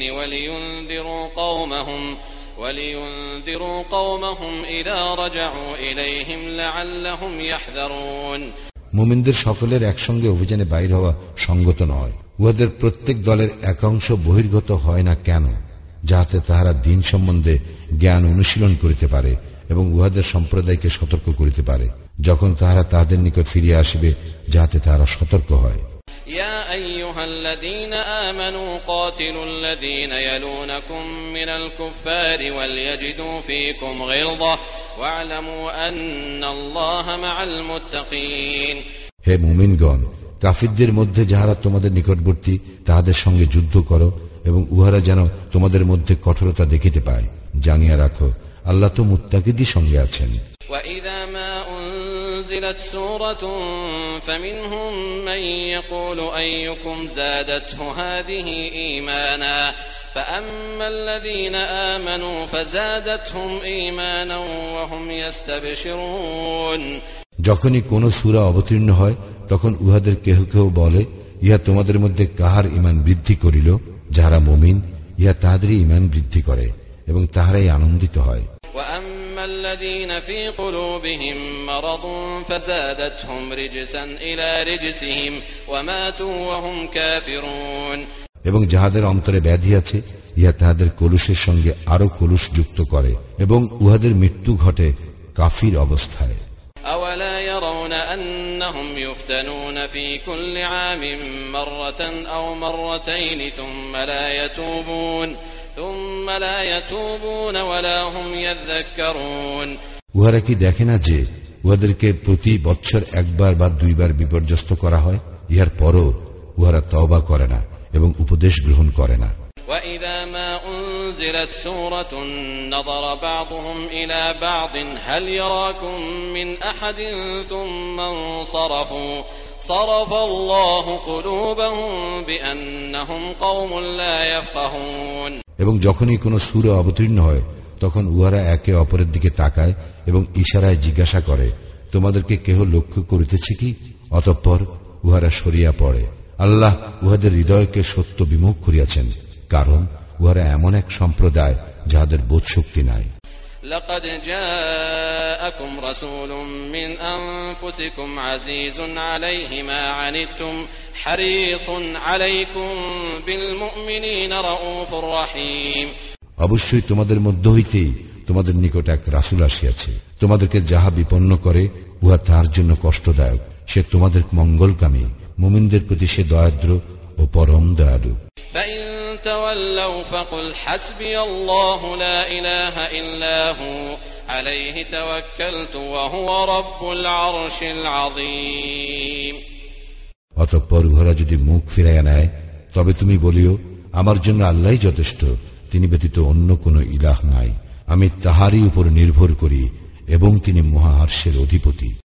ولينذروا قومهم إذا رجعوا إليهم لعلهم يحذرون মুমিনদের সকলের একসঙ্গে অভিযানে বাইর হওয়া সঙ্গত নয়। উহাদের প্রত্যেক দলের একাংশ বহির্গত হয় না কেন, যাহাতে তাহারা দিন সম্বন্ধে জ্ঞান অনুশীলন করিতে পারে এবং উহাদের সম্প্রদায়কে সতর্ক করিতে পারে, যখন তাহারা তাহাদের নিকট ফিরিয়া আসিবে, যাহাতে তাহারা সতর্ক হয়। يا أيها الذين آمنوا قاتلوا الذين يلونكم من الكفار وليجدوا فيكم غلظة واعلموا أن الله مع المتقين হে মুমিনগণ, কাফিরদের মধ্যে যাহারা তোমাদের নিকটবর্তী তাহাদের সঙ্গে যুদ্ধ করো এবং উহারা যেন তোমাদের মধ্যে কঠোরতা দেখিতে পায়। জানিয়া রাখো, আল্লাহ তো মুত্তাকিদের সঙ্গে আছেন। وَإِذَا مَا أُنْزِلَتْ سُورَةٌ فَمِنْهُمْ مَنْ يَقُولُ أَيُّكُمْ زَادَتْهُ هَذِهِ إِيمَانًا فَأَمَّا الَّذِينَ آمَنُوا فَزَادَتْهُمْ إِيمَانًا وَهُمْ يَسْتَبْشِرُونَ যখনই কোন সূরা অবতীর্ণ হয়, তখন উহাদের কেহ কেহ বলে, ইহা তোমাদের মধ্যে কাহার ঈমান বৃদ্ধি করিল? যাহারা মুমিন, ইহা তাহাদেরই ঈমান বৃদ্ধি করে এবং তাহারাই আনন্দিত হয়। وَأَمَّا الَّذِينَ فِي قُلُوبِهِم مَّرَضٌ فَزَادَتْهُمْ رِجْسًا إِلَى رِجْسِهِمْ وَمَاتُوا وَهُمْ كَافِرُونَ এবং যাহাদের অন্তরে ব্যাধি আছে, ইহা তাহাদের কলুষের সঙ্গে আরো কলুষ যুক্ত করে এবং উহাদের মৃত্যু ঘটে কাফির অবস্থায়। أَوَلَا يَرَوْنَ أَنَّهُمْ يُفْتَنُونَ فِي كُلِّ عَامٍ مَّرَّةً أَوْ مَرَّتَيْنِ ثُمَّ لَا يَتُوبُونَ وَلَا هُمْ يَذَّكَّرُونَ উহারা কি দেখে না যে উহাদেরকে প্রতি বৎসর একবার বা দুইবার বিপর্যস্ত করা হয়, ইহার পরও উহারা তওবা করে না এবং উপদেশ গ্রহণ করে না। وَإِذَا مَا أُنْزِلَتْ سُورَةٌ نَظَرَ بَعْضُهُمْ إِلَى بَعْضٍ هَلْ يَرَاكُمْ مِنْ أَحَدٍ ثُمَّ انصَرَفُوا صَرَفَ اللَّهُ قُلُوبَهُمْ بِأَنَّهُمْ قَوْمٌ لَا يَفْقَهُونَ এবং যখনই কোন সূরা অবতীর্ণ হয়, তখন উহারা একে অপরের দিকে তাকায় এবং ইশারায় জিজ্ঞাসা করে, তোমাদেরকে কেহ লক্ষ্য করিতেছে কি? অতঃপর উহারা সরিয়া পড়ে। আল্লাহ উহাদের হৃদয়কে সত্য বিমুখ করিয়াছেন, কারণ উহারা এমন এক সম্প্রদায় যাহাদের বোধশক্তি নাই। لقد جاءكم رسول من أنفسكم عزيز عليه ما عنتم حريص عليكم بالمؤمنين رؤوف رحيم অবশ্যই তোমাদের মধ্য হইতেই তোমাদের নিকট এক রাসূল আসিয়াছে, তোমাদেরকে যাহা বিপন্ন করে উহা তাহার জন্য কষ্টদায়ক। সে তোমাদের মঙ্গলকামী, মুমিনদের প্রতি সে দয়াদ্র ও পরম দয়ালু। فإن تولوا فقل حسبي الله لا إله إلا هو عليه توكلت وهو رب العرش العظيم অতঃপর উহারা যদি মুখ ফিরাইয়া নেয়, তবে তুমি বলিও, আমার জন্য আল্লাহই যথেষ্ট, তিনি ব্যতীত অন্য কোন ইলাহ নাই, আমি তাহারই উপর নির্ভর করি এবং তিনি মহা আরশের অধিপতি।